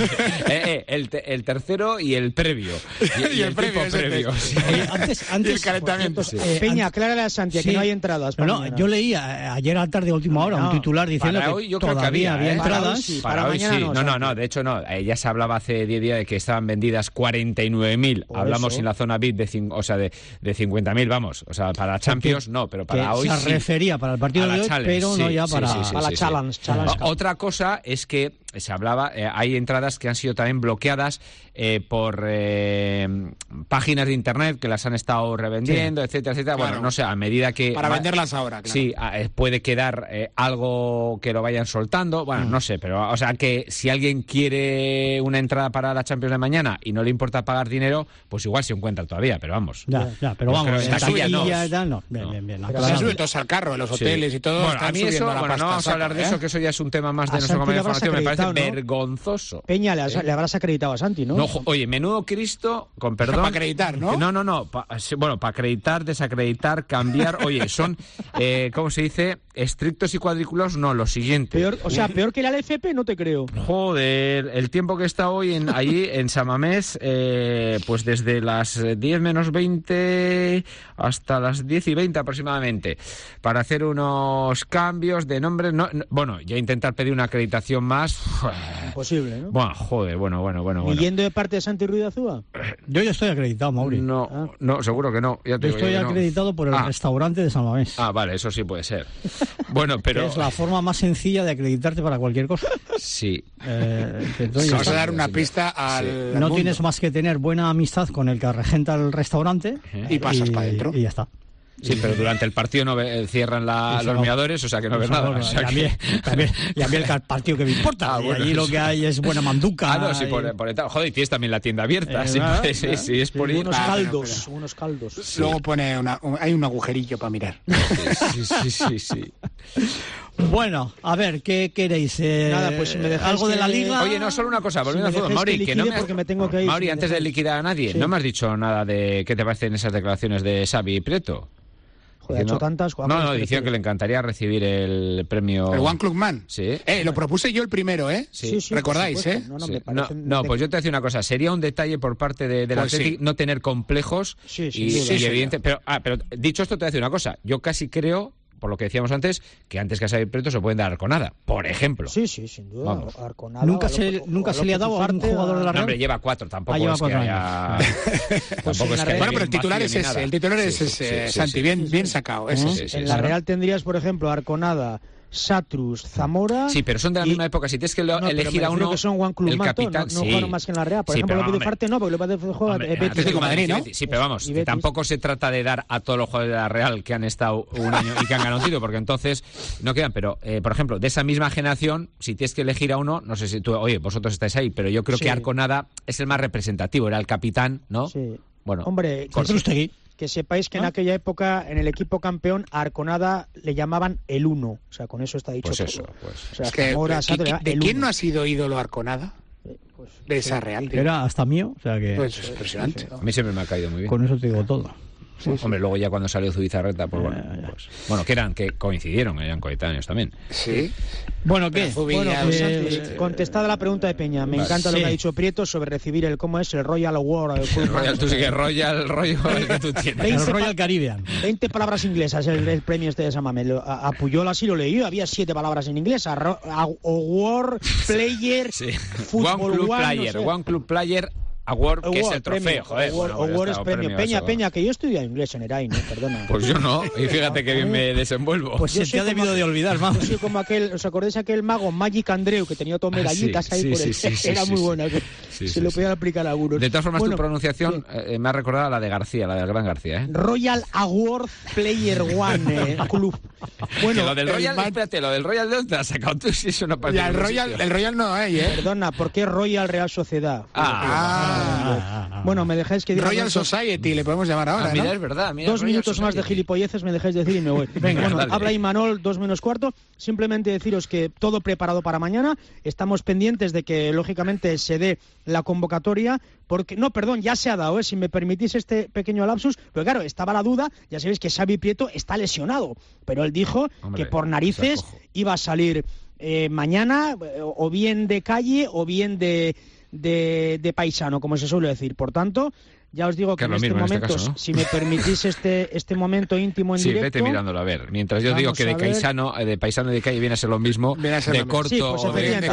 el tercero y el previo. Y el previo. Sí. Antes el calentamiento. Peña, aclárale a Santi, que no hay entradas. No, yo leí ayer a la tarde, a última hora, un titular diciendo para hoy, que yo todavía había entradas. Para hoy sí. No, de hecho no. Ya se hablaba hace 10 días de que estaban vendidas 49.000. Hablamos en la zona VIP de 50.000, vamos. O sea, para Champions no, pero para hoy se refería para el partido de hoy, pero no ya para la Challenge. Otra cosa es que se hablaba, hay entradas que han sido también bloqueadas por páginas de internet que las han estado revendiendo, etcétera. Claro. Bueno, no sé, a medida que... Para venderlas ahora, claro. Sí, puede quedar algo que lo vayan soltando, bueno, no sé, pero o sea que si alguien quiere una entrada para la Champions de mañana y no le importa pagar dinero, pues igual se encuentra todavía, pero vamos. Ya, pero vamos, en taquilla no. Bien. Se sube todos al carro, en los hoteles y todo. Bueno, a mí eso, no vamos a hablar de eso, que eso ya es un tema más de nuestro comentario de información, me parece vergonzoso. Peña, le habrás acreditado a Santi, ¿no? No, oye, menudo Cristo, con perdón. Para acreditar, ¿no? No, bueno, para acreditar, desacreditar, cambiar, oye, son, ¿cómo se dice? Estrictos y cuadrículos, no, lo siguiente. Peor que el LFP, no te creo. Joder, el tiempo que está hoy allí en San Mamés, pues desde las 10 menos 20 hasta las 10 y 20 aproximadamente, para hacer unos cambios de nombres, bueno, ya intentar pedir una acreditación más. Imposible, ¿no? Bueno, joder, bueno. ¿Y yendo de parte de Santi Ruiz de Azúa? Yo ya estoy acreditado, Mauri. No, seguro que no. Ya te yo estoy acreditado por el restaurante de San Mamés. Vale, eso sí puede ser. Bueno, pero... Es la forma más sencilla de acreditarte para cualquier cosa. Sí. Vamos a dar una pista al No mundo. Tienes más que tener buena amistad con el que regenta el restaurante y pasas para adentro. Y ya está. Sí, pero durante el partido no cierran los miradores, o sea que no ves nada. Y a mí el partido que me importa. Y allí lo que hay es buena manduca. No, sí, joder, y tienes también la tienda abierta. Sí, es por ir. Unos caldos. Sí. Luego pone hay un agujerillo para mirar. Sí. Bueno, a ver, ¿qué queréis? Nada, pues si me dejáis algo de la liga. Oye, no, solo una cosa, volviendo al fútbol, Mauri, que no me tengo que ir. Mauri, antes de liquidar a nadie, no me has dicho nada de qué te parecen esas declaraciones de Xavi Prieto. Joder, ha hecho tantas. No, decía que le encantaría recibir el premio. El One Club Man. Sí. Lo propuse yo el primero, ¿eh? Sí. ¿Recordáis, pues yo te decía una cosa. Sería un detalle por parte del Athletic no tener complejos. Y evidente. Pero dicho esto, te voy a decir una cosa. Yo casi creo, por lo que decíamos antes, que antes que a Xavi Prieto se pueden dar Arconada, por ejemplo. Sí, sin duda. Vamos. Arconada, nunca se le ha dado a un jugador de la Real. Hombre, lleva 4, tampoco es que haya... Bueno, pero el titular es ese, Santi, bien sacado. En la Real tendrías, por ejemplo, Arconada, Satrus, Zamora... Sí, pero son de la misma época. Si tienes que elegir a uno, que son One Club el capitán... No jugaron más que en la Real. Por ejemplo, López Ufarte no, porque López juega Atlético de Madrid, ¿no? Sí, pero vamos, que tampoco se trata de dar a todos los jugadores de la Real que han estado un año y que han ganado un título, porque entonces no quedan. Pero, por ejemplo, de esa misma generación, si tienes que elegir a uno, no sé si tú... Oye, vosotros estáis ahí, pero yo creo que Arconada es el más representativo. Era el capitán, ¿no? Sí. Bueno, hombre, que sepáis que en aquella época, en el equipo campeón, a Arconada le llamaban el Uno. O sea, con eso está dicho todo. O sea, es que, Zamora, ¿de quién no ha sido ídolo Arconada? De esa Real. Era hasta mío, o sea que... Pues es impresionante. A mí siempre me ha caído muy bien. Con eso te digo todo. Hombre, luego ya cuando salió Zubizarreta, pues bueno, que coincidieron, eran coetáneos también. Sí. Bueno, ¿qué? Contestada la pregunta de Peña, me encanta lo que ha dicho Prieto sobre recibir el Royal Award. Tú sí que Royal el que tú tienes. El Royal Caribbean. 20 palabras inglesas el premio de Samamé. A Puyol así lo leí, había 7 palabras en inglés. Award, Player, Football One Club Player. Award, que es el trofeo, joder. Award es premio. Peña, que yo estudié inglés en ERAI, ¿no? Perdona. Pues yo no, y fíjate que bien me desenvuelvo. Pues se te ha debido de olvidar, vamos. Yo soy como ¿os acordáis aquel mago Magic Andreu que tenía todo medallitas ahí por él? Era muy buena, se lo podían aplicar a algunos. De todas formas, tu pronunciación me ha recordado a la de García, la del gran García, ¿eh? Royal Award Player One Club. Bueno, lo del Royal, espérate, lo del Royal ¿de dónde has sacado tú? Si eso no pasa. El Royal no hay, ¿eh? Perdona, ¿por qué Royal Real Sociedad? Bueno, me dejáis que diga... Royal Society le podemos llamar ahora, mira, ¿no? Es verdad. Mira, 2 minutos más de gilipolleces me dejáis decir y me voy. Venga, bueno, habla Imanol, 2:15. Simplemente deciros que todo preparado para mañana. Estamos pendientes de que, lógicamente, se dé la convocatoria. Porque ya se ha dado, si me permitís este pequeño lapsus. Pero claro, estaba la duda. Ya sabéis que Xavi Prieto está lesionado. Pero él dijo que por narices iba a salir mañana, o bien de calle, o bien de paisano, como se suele decir. Por tanto, ya os digo que en este momento, caso, ¿no? Si me permitís este momento íntimo en directo... Sí, vete mirándolo a ver. Mientras yo digo que de paisano y de calle viene a ser lo mismo, de corto... Sí, pues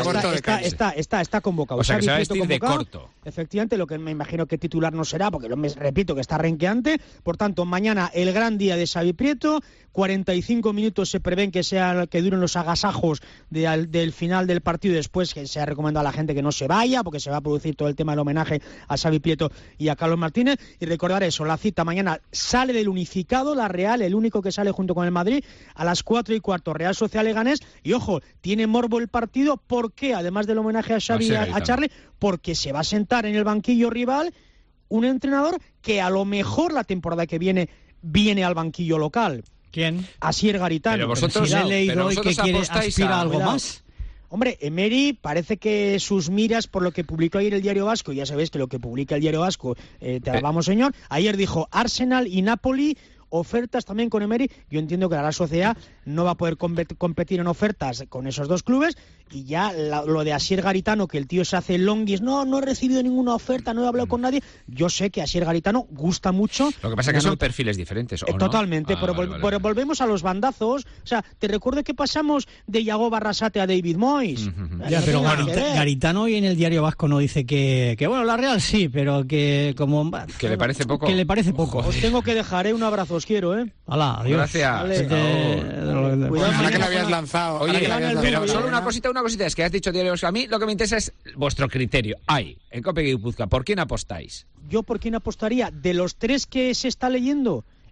está convocado. O sea, que se va a vestir de corto. Efectivamente, lo que me imagino que titular no será, porque repito que está renqueante. Por tanto, mañana el gran día de Xavi Prieto. 45 minutos se prevén que duren los agasajos del final del partido, y después que se ha recomendado a la gente que no se vaya, porque se va a producir todo el tema del homenaje a Xavi Prieto y a Carlos Martínez. Y recordar eso, la cita mañana sale del unificado, la Real, el único que sale junto con el Madrid, a las 4:15, Real Sociedad Leganés. Y ojo, tiene morbo el partido, porque además del homenaje a Xavi a Charlie, porque se va a sentar en el banquillo rival un entrenador que a lo mejor la temporada que viene al banquillo local. ¿Quién? Asier Garitano. Pero vosotros he leído hoy que aspira a algo más. Hombre, Emery parece que sus miras, por lo que publicó ayer el Diario Vasco, ya sabéis que lo que publica el Diario Vasco, te alabamos, señor, ayer dijo Arsenal y Napoli, ofertas también con Emery. Yo entiendo que la Real Sociedad no va a poder competir en ofertas con esos dos clubes, y ya lo de Asier Garitano, que el tío se hace longis, no he recibido ninguna oferta, no he hablado con nadie. Yo sé que Asier Garitano gusta mucho. Lo que pasa es que son perfiles diferentes, ¿o no? Totalmente, pero volvemos a los bandazos. O sea, te recuerdo que pasamos de Yago Barrasate a David Moyes. Ya, pero Garitano hoy en el Diario Vasco no dice que bueno, la Real sí, pero que como... Que le parece poco. Que le parece poco. Os tengo que dejar, un abrazo, os quiero, Hala, adiós. Gracias. Ahora que lo habías lanzado. Oye, pero solo una cosita, es que has dicho Diario Vasco. A mí lo que me interesa es vuestro criterio. En Copa Guipúzcoa, ¿por quién apostáis? Yo, ¿por quién apostaría? De los 3 que se está leyendo,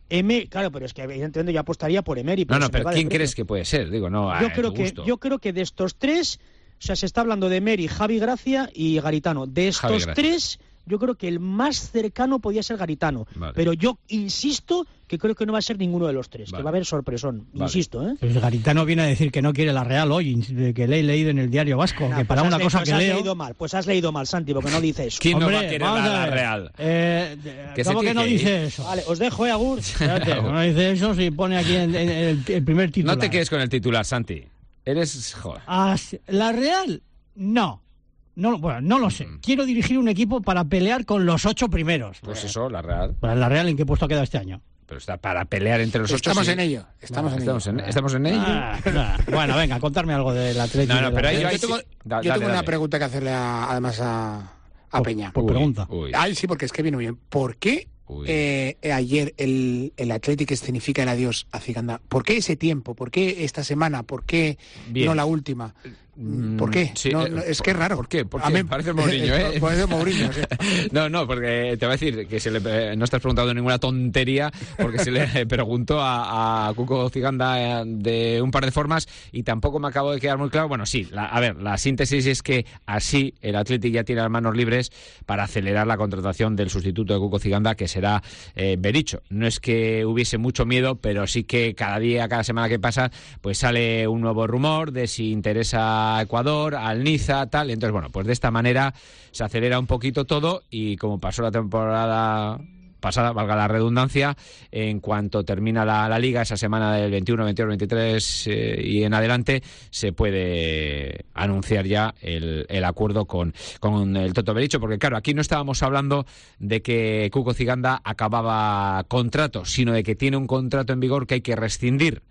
Claro, pero es que evidentemente yo apostaría por Emery. No, pero ¿quién crees que puede ser? Digo, no, yo creo que de estos tres, o sea, se está hablando de Emery, Javi Gracia y Garitano. De estos tres, yo creo que el más cercano podía ser Garitano. Vale. Pero yo insisto que creo que no va a ser ninguno de los tres, que va a haber sorpresón. Vale. Insisto, ¿eh? Pues Garitano viene a decir que no quiere la Real hoy, que le he leído en el Diario Vasco, que para una cosa que leo... Pues has leído mal, Santi, porque no dice eso. ¿Quién no va a querer la Real? ¿Cómo que no dice eso? Vale, os dejo, Agur. Espérate, no dice eso si pone aquí en el primer titular. No te quedes con el titular, Santi. Eres... Joder. ¿La Real? No. Bueno, no lo sé. Quiero dirigir un equipo para pelear con los 8 primeros. Pues eso, la Real. ¿La Real en qué puesto ha quedado este año? Pero está para pelear entre los 8. Estamos en ello. Estamos en ello. Bueno, venga, contarme algo del Atlético. No, pero yo tengo una pregunta que hacerle además a Peña. Por pregunta. Sí, porque es que viene muy bien. ¿Por qué ayer el Atlético escenifica el adiós a Ciganda? ¿Por qué ese tiempo? ¿Por qué esta semana? ¿Por qué no la última? ¿Por qué? Sí, es que es raro. ¿Por qué? Parece Mourinho, ¿eh? Parece Mourinho, sí. No, porque te voy a decir que no estás preguntando ninguna tontería, porque se le preguntó a Cuco Ciganda de un par de formas y tampoco me acabo de quedar muy claro. Bueno, sí, la síntesis es que así el Athletic ya tiene las manos libres para acelerar la contratación del sustituto de Cuco Ciganda, que será Berizzo. No es que hubiese mucho miedo, pero sí que cada semana que pasa, pues sale un nuevo rumor de si interesa a Ecuador, al Niza, tal. Entonces, bueno, pues de esta manera se acelera un poquito todo y como pasó la temporada pasada, valga la redundancia, en cuanto termina la Liga, esa semana del 21, 22, 23 y en adelante, se puede anunciar ya el acuerdo con el Toto Berizzo, porque claro, aquí no estábamos hablando de que Cuco Ciganda acababa contrato, sino de que tiene un contrato en vigor que hay que rescindir.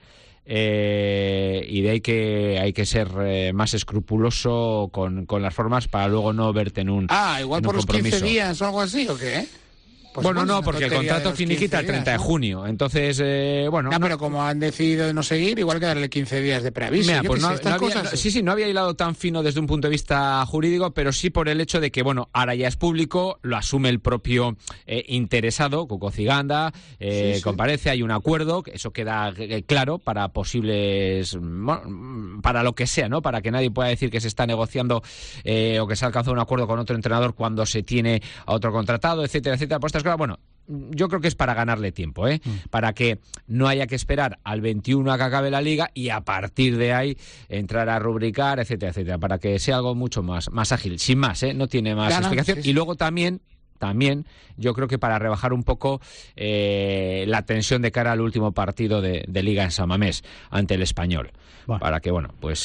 Y de ahí que hay que ser más escrupuloso con las formas para luego no verte en un igual por los 15 días o algo así, ¿o qué? Pues no, porque el contrato finiquita el 30 de junio. Entonces, pero como han decidido no seguir, igual que darle 15 días de preaviso. Mira, pues no había hilado tan fino desde un punto de vista jurídico, pero sí por el hecho de que, ahora ya es público, lo asume el propio interesado, Cuco Ciganda, comparece, hay un acuerdo, eso queda claro para posibles, para lo que sea, ¿no? Para que nadie pueda decir que se está negociando o que se ha alcanzado un acuerdo con otro entrenador cuando se tiene a otro contratado, etcétera, etcétera. Pues yo creo que es para ganarle tiempo, para que no haya que esperar al 21 a que acabe la Liga y a partir de ahí entrar a rubricar, etcétera, etcétera, para que sea algo mucho más ágil, sin más, no tiene más explicación. Sí. Y luego también yo creo que para rebajar un poco la tensión de cara al último partido de Liga en San Mamés ante el Español. Bueno. Para que,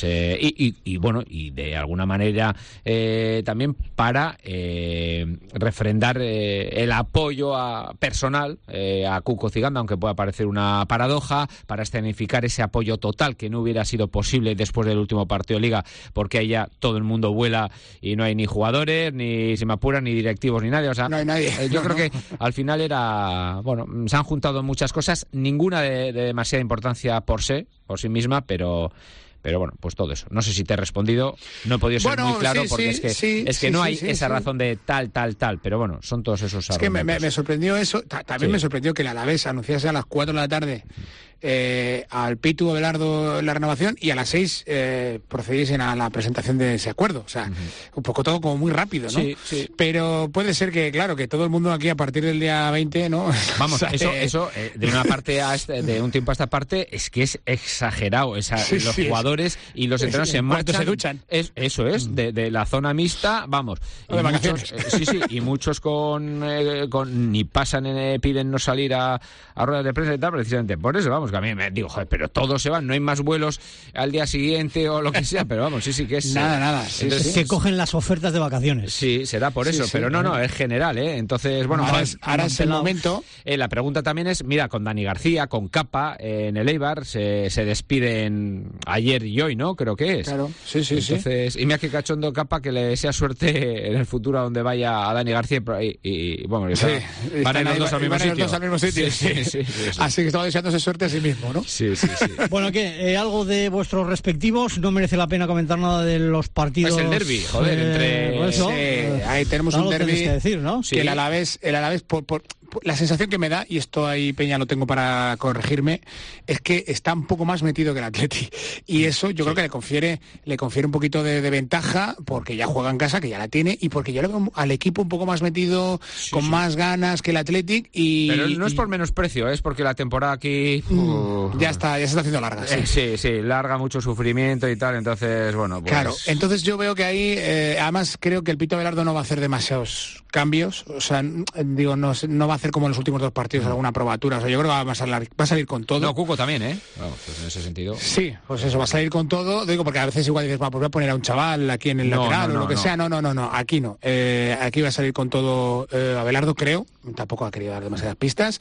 y de alguna manera también para refrendar el apoyo personal a Cuco Ciganda, aunque pueda parecer una paradoja, para escenificar ese apoyo total que no hubiera sido posible después del último partido de Liga, porque ahí ya todo el mundo vuela y no hay ni jugadores, ni si me apuran, ni directivos, ni nadie. O sea, no hay nadie. Yo creo que al final se han juntado muchas cosas, ninguna de demasiada importancia por sí misma, pero pues todo eso. No sé si te he respondido, no he podido ser muy claro porque es que no hay esa razón de tal, pero son todos esos argumentos. Es que me sorprendió eso, también me sorprendió que el Alavés anunciase a las 4 de la tarde al Pitu Abelardo la renovación y a las 6 procediesen a la presentación de ese acuerdo. O sea, un poco todo como muy rápido, ¿no? Sí. Pero puede ser que, claro, que todo el mundo aquí a partir del día 20, ¿no? Vamos, eso de una parte de un tiempo a esta parte es que es exagerado. Los jugadores y los entrenadores se marchan. Se duchan. Eso es, de la zona mixta, vamos. Y de vacaciones. Y muchos ni pasan, piden no salir a ruedas de prensa y tal, precisamente por eso, vamos, que a mí me digo, joder, pero todos se van, no hay más vuelos al día siguiente o lo que sea, pero vamos, sí que es... Nada. Entonces, que cogen las ofertas de vacaciones. Sí, será por eso, pero no, es general, Entonces, ahora es el momento. La pregunta también es, mira, con Dani García, con Capa, en el Eibar, se despiden ayer y hoy, ¿no? Creo que es. Claro, sí. Entonces, y mira qué cachondo Capa, que le desea suerte en el futuro a donde vaya a Dani García y van a ir los dos al mismo sitio. Sí. Así que estaba deseándose suerte a sí mismo, ¿no? Sí. Bueno, ¿qué? ¿Algo de vuestros respectivos? No merece la pena comentar nada de los partidos. Es el derbi, joder, entre... ahí tenemos un derbi que decir, ¿no? Que el Alavés la sensación que me da, y esto ahí Peña lo tengo para corregirme, es que está un poco más metido que el Atleti. Y eso yo creo que le confiere un poquito de ventaja, porque ya juega en casa, que ya la tiene, y porque yo le veo al equipo un poco más metido, con más ganas que el Athletic. Pero no es por menosprecio, es porque la temporada aquí... ya se está haciendo larga. Sí, larga, mucho sufrimiento y tal, entonces, bueno... Pues... Claro, entonces yo veo que ahí, además creo que el Pito Abelardo no va a hacer demasiados cambios, o sea, digo, no va a hacer como en los últimos 2 partidos alguna probatura, o sea, yo creo que va a salir con todo. No, Cuco también, ¿eh? Bueno, pues en ese sentido... Sí, pues eso, va a salir con todo, digo, porque a veces igual dices, pues voy a poner a un chaval aquí en el lateral o lo que sea, no, aquí no, aquí va a salir con todo Abelardo, creo, tampoco ha querido dar demasiadas pistas,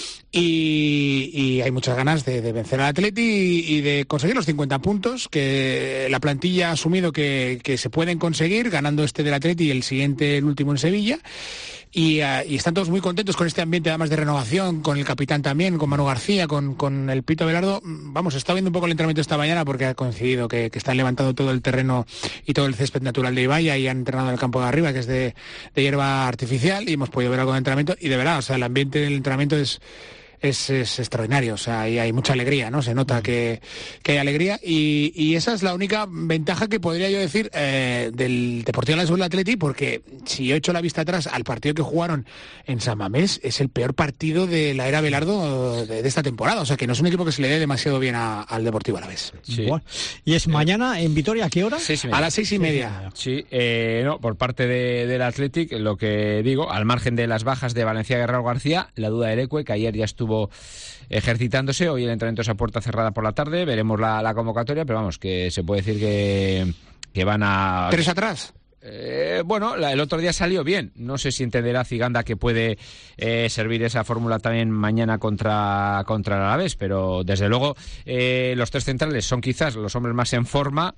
y hay muchas ganas de vencer al Atleti y de conseguir los 50 puntos, que la plantilla ha asumido que se pueden conseguir, ganando este del Atleti y el siguiente, el último en Sevilla. Y están todos muy contentos con este ambiente además de renovación, con el capitán también, con Manu García, con el Pito Abelardo. Vamos, está viendo un poco el entrenamiento esta mañana porque ha coincidido que están levantando todo el terreno y todo el césped natural de Ibaya y han entrenado en el campo de arriba, que es de hierba artificial, y hemos podido ver algo de entrenamiento y de verdad, o sea, el ambiente del entrenamiento es extraordinario, o sea, hay mucha alegría, ¿no? Se nota que hay alegría y esa es la única ventaja que podría yo decir del Deportivo Alavés sobre el Atleti, porque si yo echo la vista atrás al partido que jugaron en San Mamés, es el peor partido de la era Abelardo de esta temporada, o sea, que no es un equipo que se le dé demasiado bien al Deportivo Alavés. Sí. Bueno, ¿y es mañana en Vitoria a qué hora? 6:30. A las 6:30. Sí, no, por parte del Athletic, lo que digo, al margen de las bajas de Valencia Guerrero García, la duda de Leque, que ayer ya estuvo ejercitándose, hoy el entrenamiento es a puerta cerrada por la tarde, veremos la convocatoria, pero vamos, que se puede decir que van a... ¿3 atrás? Bueno, el otro día salió bien. No sé si entenderá Ziganda que puede servir esa fórmula también mañana contra el Alavés, pero desde luego los 3 centrales son quizás los hombres más en forma.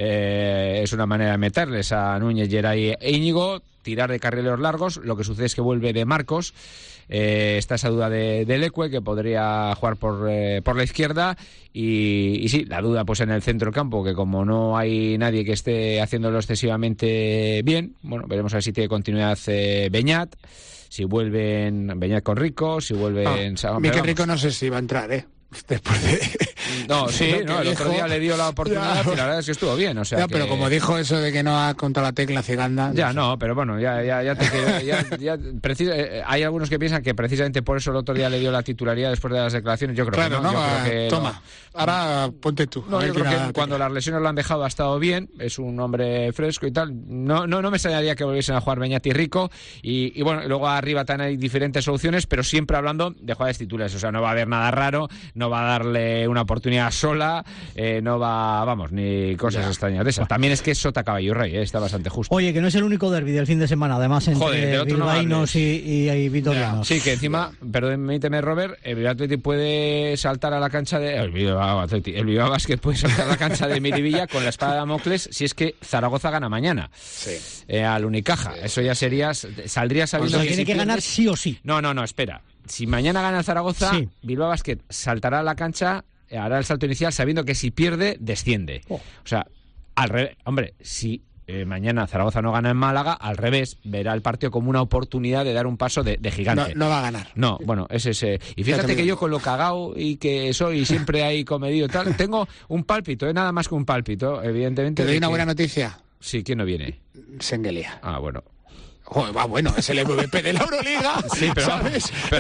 Es una manera de meterles a Núñez, Geray e Íñigo, tirar de carrileros largos. Lo que sucede es que vuelve de Marcos. Está esa duda de Leque, que podría jugar por la izquierda, y sí, la duda pues en el centro del campo, que como no hay nadie que esté haciéndolo excesivamente bien, bueno, veremos a ver si tiene continuidad Beñat, si vuelven Beñat con Rico, si vuelven... Miquel Rico no sé si va a entrar, después de... No, sí, no, el otro día le dio la oportunidad y la verdad es que estuvo bien, o sea ya, pero como dijo eso de que no ha contado la tecla Ziganda... Ya, no, pero bueno, ya te quedo... hay algunos que piensan que precisamente por eso el otro día le dio la titularidad después de las declaraciones, yo creo que no. Yo creo que toma, ahora ponte tú. No, yo creo que cuando las lesiones lo han dejado ha estado bien, es un hombre fresco y tal, no me extrañaría que volviesen a jugar Beñat y Rico, y bueno, luego arriba también hay diferentes soluciones, pero siempre hablando de jugadores titulares, o sea, no va a haber nada raro, no va a darle una oportunidad sola, no va, vamos, ni cosas extrañas de esas. También es que es Sota Caballo Rey, está bastante justo. Oye, que no es el único derbi del fin de semana, además entre bilbaínos y vitorianos. Sí, que encima, permíteme Robert, el Bilbao Athletic puede saltar a la cancha de... El Bilbao Basket puede saltar a la cancha de Miribilla con la espada de Damocles si es que Zaragoza gana mañana. Sí. Al Unicaja. Eso ya saldría sabiendo que tiene que ganar sí o sí. No, espera. Si mañana gana Zaragoza, sí, Bilbao Basket saltará a la cancha, hará el salto inicial sabiendo que si pierde, desciende. O sea, al revés. Hombre, si mañana Zaragoza no gana en Málaga, al revés, verá el partido como una oportunidad de dar un paso de gigante. No va a ganar. No, bueno, es ese. Y fíjate que yo con lo cagao y que soy siempre ahí comedido y tal, tengo un pálpito, nada más que un pálpito, evidentemente. ¿Te doy una buena noticia? Sí, ¿quién no viene? Sengelia. Ah, bueno. Joder, bueno, es el MVP de la Euroliga. Sí, pero ¿sabes? Pero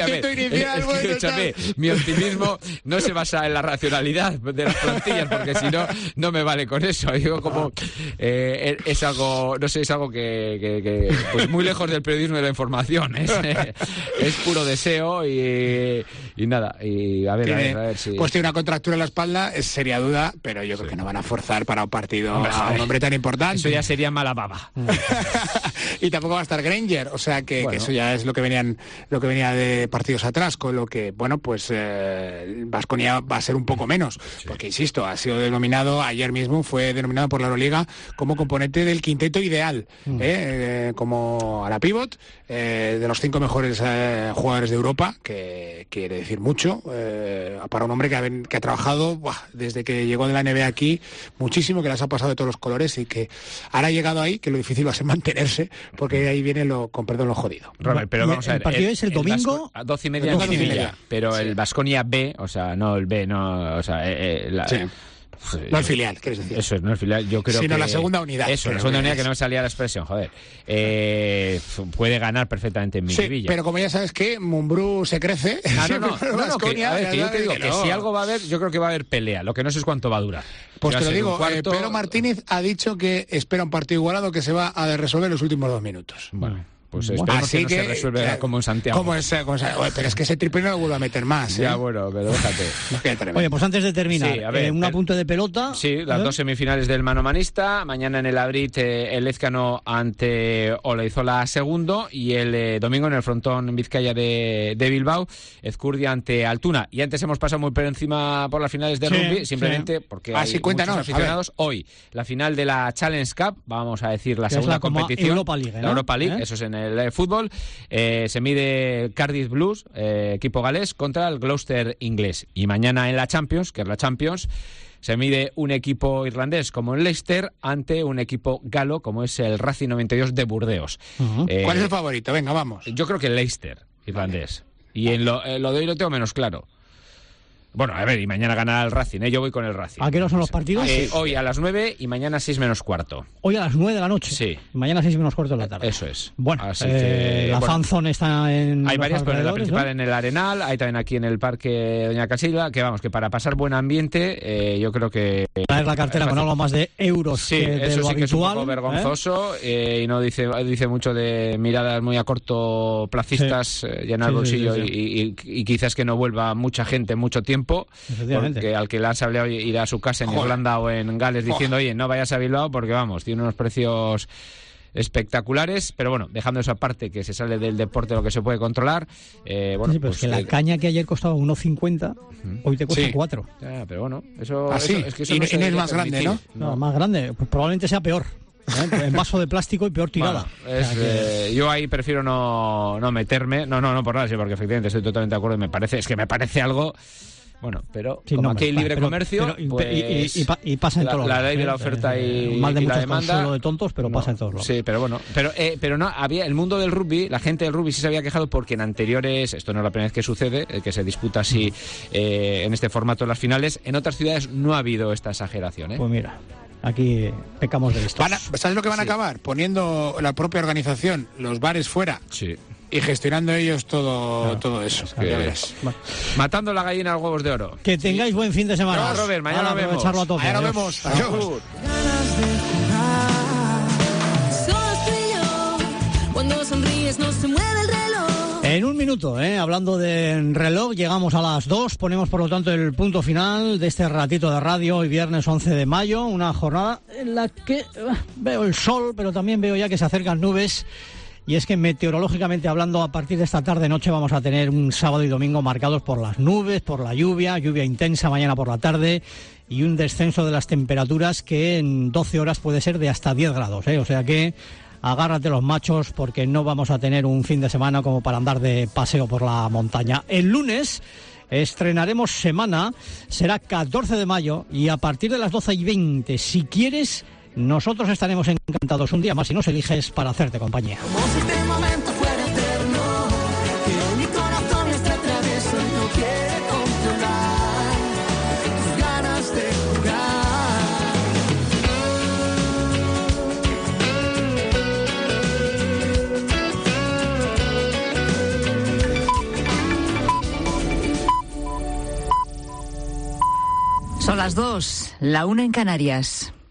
escúchame, mi optimismo no se basa en la racionalidad de las plantillas, porque si no me vale con eso. Digo, como es algo, no sé, es algo que pues muy lejos del periodismo y de la información. Es puro deseo y nada. Y a ver si... Pues tiene una contractura en la espalda, es seria duda, pero yo creo que no van a forzar para un partido a un hombre tan importante. Eso ya sería mala baba. Y tampoco va a estar Granger, o sea que eso ya es lo que venía de partidos atrás, con lo que, bueno, pues Baskonia va a ser un poco menos, porque insisto, ha sido denominado, ayer mismo fue denominado por la Euroliga como componente del quinteto ideal, como a la pivot, de los 5 mejores jugadores de Europa, que quiere decir mucho, para un hombre que ha trabajado desde que llegó de la NBA aquí muchísimo, que las ha pasado de todos los colores y que ahora ha llegado ahí, que lo difícil va a ser mantenerse porque ahí viene lo jodido. Robert, pero vamos a ver. El partido es el domingo a 12:30 en Sevilla, pero el Baskonia B, o sea, no el B, no, o sea, no el filial, ¿quieres decir? Eso es, no el filial, yo creo sino que... la segunda unidad. Eso, la segunda unidad, que no me salía la expresión, joder. Puede ganar perfectamente en Sevilla. Pero como ya sabes que Mumbrú se crece... No, que yo te digo que si algo va a haber, yo creo que va a haber pelea, lo que no sé es cuánto va a durar. Pues te lo digo, Pedro Martínez ha dicho que espera un partido igualado que se va a resolver los últimos 2 minutos. Bueno. Pues esperemos que no se resuelva como en Santiago. Pero es que ese triple no lo vuelve a meter más. Ya, bueno, pero déjate. Oye, pues antes de terminar, un apunte de pelota. Sí, las 2 semifinales del manomanista. Mañana en el Abrit, el Lézcano ante Olaizola segundo. Y el domingo en el frontón Vizcaya de Bilbao, Ezcurdia ante Altuna. Y antes hemos pasado muy por encima por las finales de rugby, simplemente porque hay muchos aficionados. Hoy, la final de la Challenge Cup, vamos a decir la segunda competición. Europa League, ¿no? La Europa League, eso es en el fútbol. Se mide Cardiff Blues, equipo galés, contra el Gloucester inglés. Y mañana en la Champions, que es la Champions, se mide un equipo irlandés como el Leicester ante un equipo galo como es el Racing 92 de Burdeos. ¿Cuál es el favorito? Venga, vamos. Yo creo que el Leicester irlandés. Vale. Y en lo de hoy lo tengo menos claro. Bueno, a ver, y mañana ganará el Racing, Yo voy con el Racing. ¿A qué hora son los partidos? Hoy a las 9 y mañana 6 menos cuarto. Hoy a las 9 de la noche. Sí. Y mañana 6 menos cuarto de la tarde. Eso es. Bueno, así que, la fanzone está en... Hay varias, pero la principal, ¿no? En el Arenal, hay también aquí en el Parque Doña Casilda, que vamos, que para pasar buen ambiente, yo creo que... Traer la cartera con algo más de euros sí, que de eso lo sí habitual, que es un poco vergonzoso, y no dice mucho de miradas muy a corto placistas, llenar el bolsillo y quizás que no vuelva mucha gente en mucho tiempo. Porque al que le han sabido ir a su casa en Irlanda o en Gales diciendo, oye, no vayas a Bilbao porque vamos, tiene unos precios espectaculares, pero bueno, dejando esa parte que se sale del deporte lo que se puede controlar, bueno, sí, pero pues es que la caña que ayer costaba 1,50 hoy te cuesta 4. Ya, pero bueno, eso es que eso no es más grande, ¿no? No, más grande, pues probablemente sea peor. En vaso de plástico y peor tirada. Bueno, yo ahí prefiero no meterme, no por nada, sí, porque efectivamente estoy totalmente de acuerdo, me parece algo... Bueno, pero sí, como aquí hay libre comercio, pues y pasa en todos los lados. La ley de la oferta y la demanda. De tontos, pero pasa en todos lados. Sí, pero bueno, pero no había el mundo del rugby, la gente del rugby sí se había quejado porque en anteriores, esto no es la primera vez que sucede, que se disputa así en este formato en las finales, en otras ciudades no ha habido esta exageración. Pues mira, aquí pecamos de esto. ¿Sabes lo que van a acabar? Poniendo la propia organización, los bares fuera. Sí. Y gestionando ellos todo eso. Matando la gallina a los huevos de oro. Que tengáis buen fin de semana. No, Robert, mañana nos vemos. Mañana nos vemos. Adiós. Cuando sonríes no se mueve el reloj. En un minuto, hablando de reloj, llegamos a las 2. Ponemos, por lo tanto, el punto final de este ratito de radio. Hoy viernes 11 de mayo, una jornada en la que veo el sol, pero también veo ya que se acercan nubes. Y es que meteorológicamente hablando, a partir de esta tarde-noche vamos a tener un sábado y domingo marcados por las nubes, por la lluvia intensa mañana por la tarde y un descenso de las temperaturas que en 12 horas puede ser de hasta 10 grados. O sea que agárrate los machos porque no vamos a tener un fin de semana como para andar de paseo por la montaña. El lunes estrenaremos semana, será 14 de mayo y a partir de las 12:20, si quieres... Nosotros estaremos encantados un día más si nos eliges para hacerte compañía. Como si este momento fuera eterno, que mi corazón está travieso y no quiere controlar tus ganas de jugar. Son las 2, la 1 en Canarias.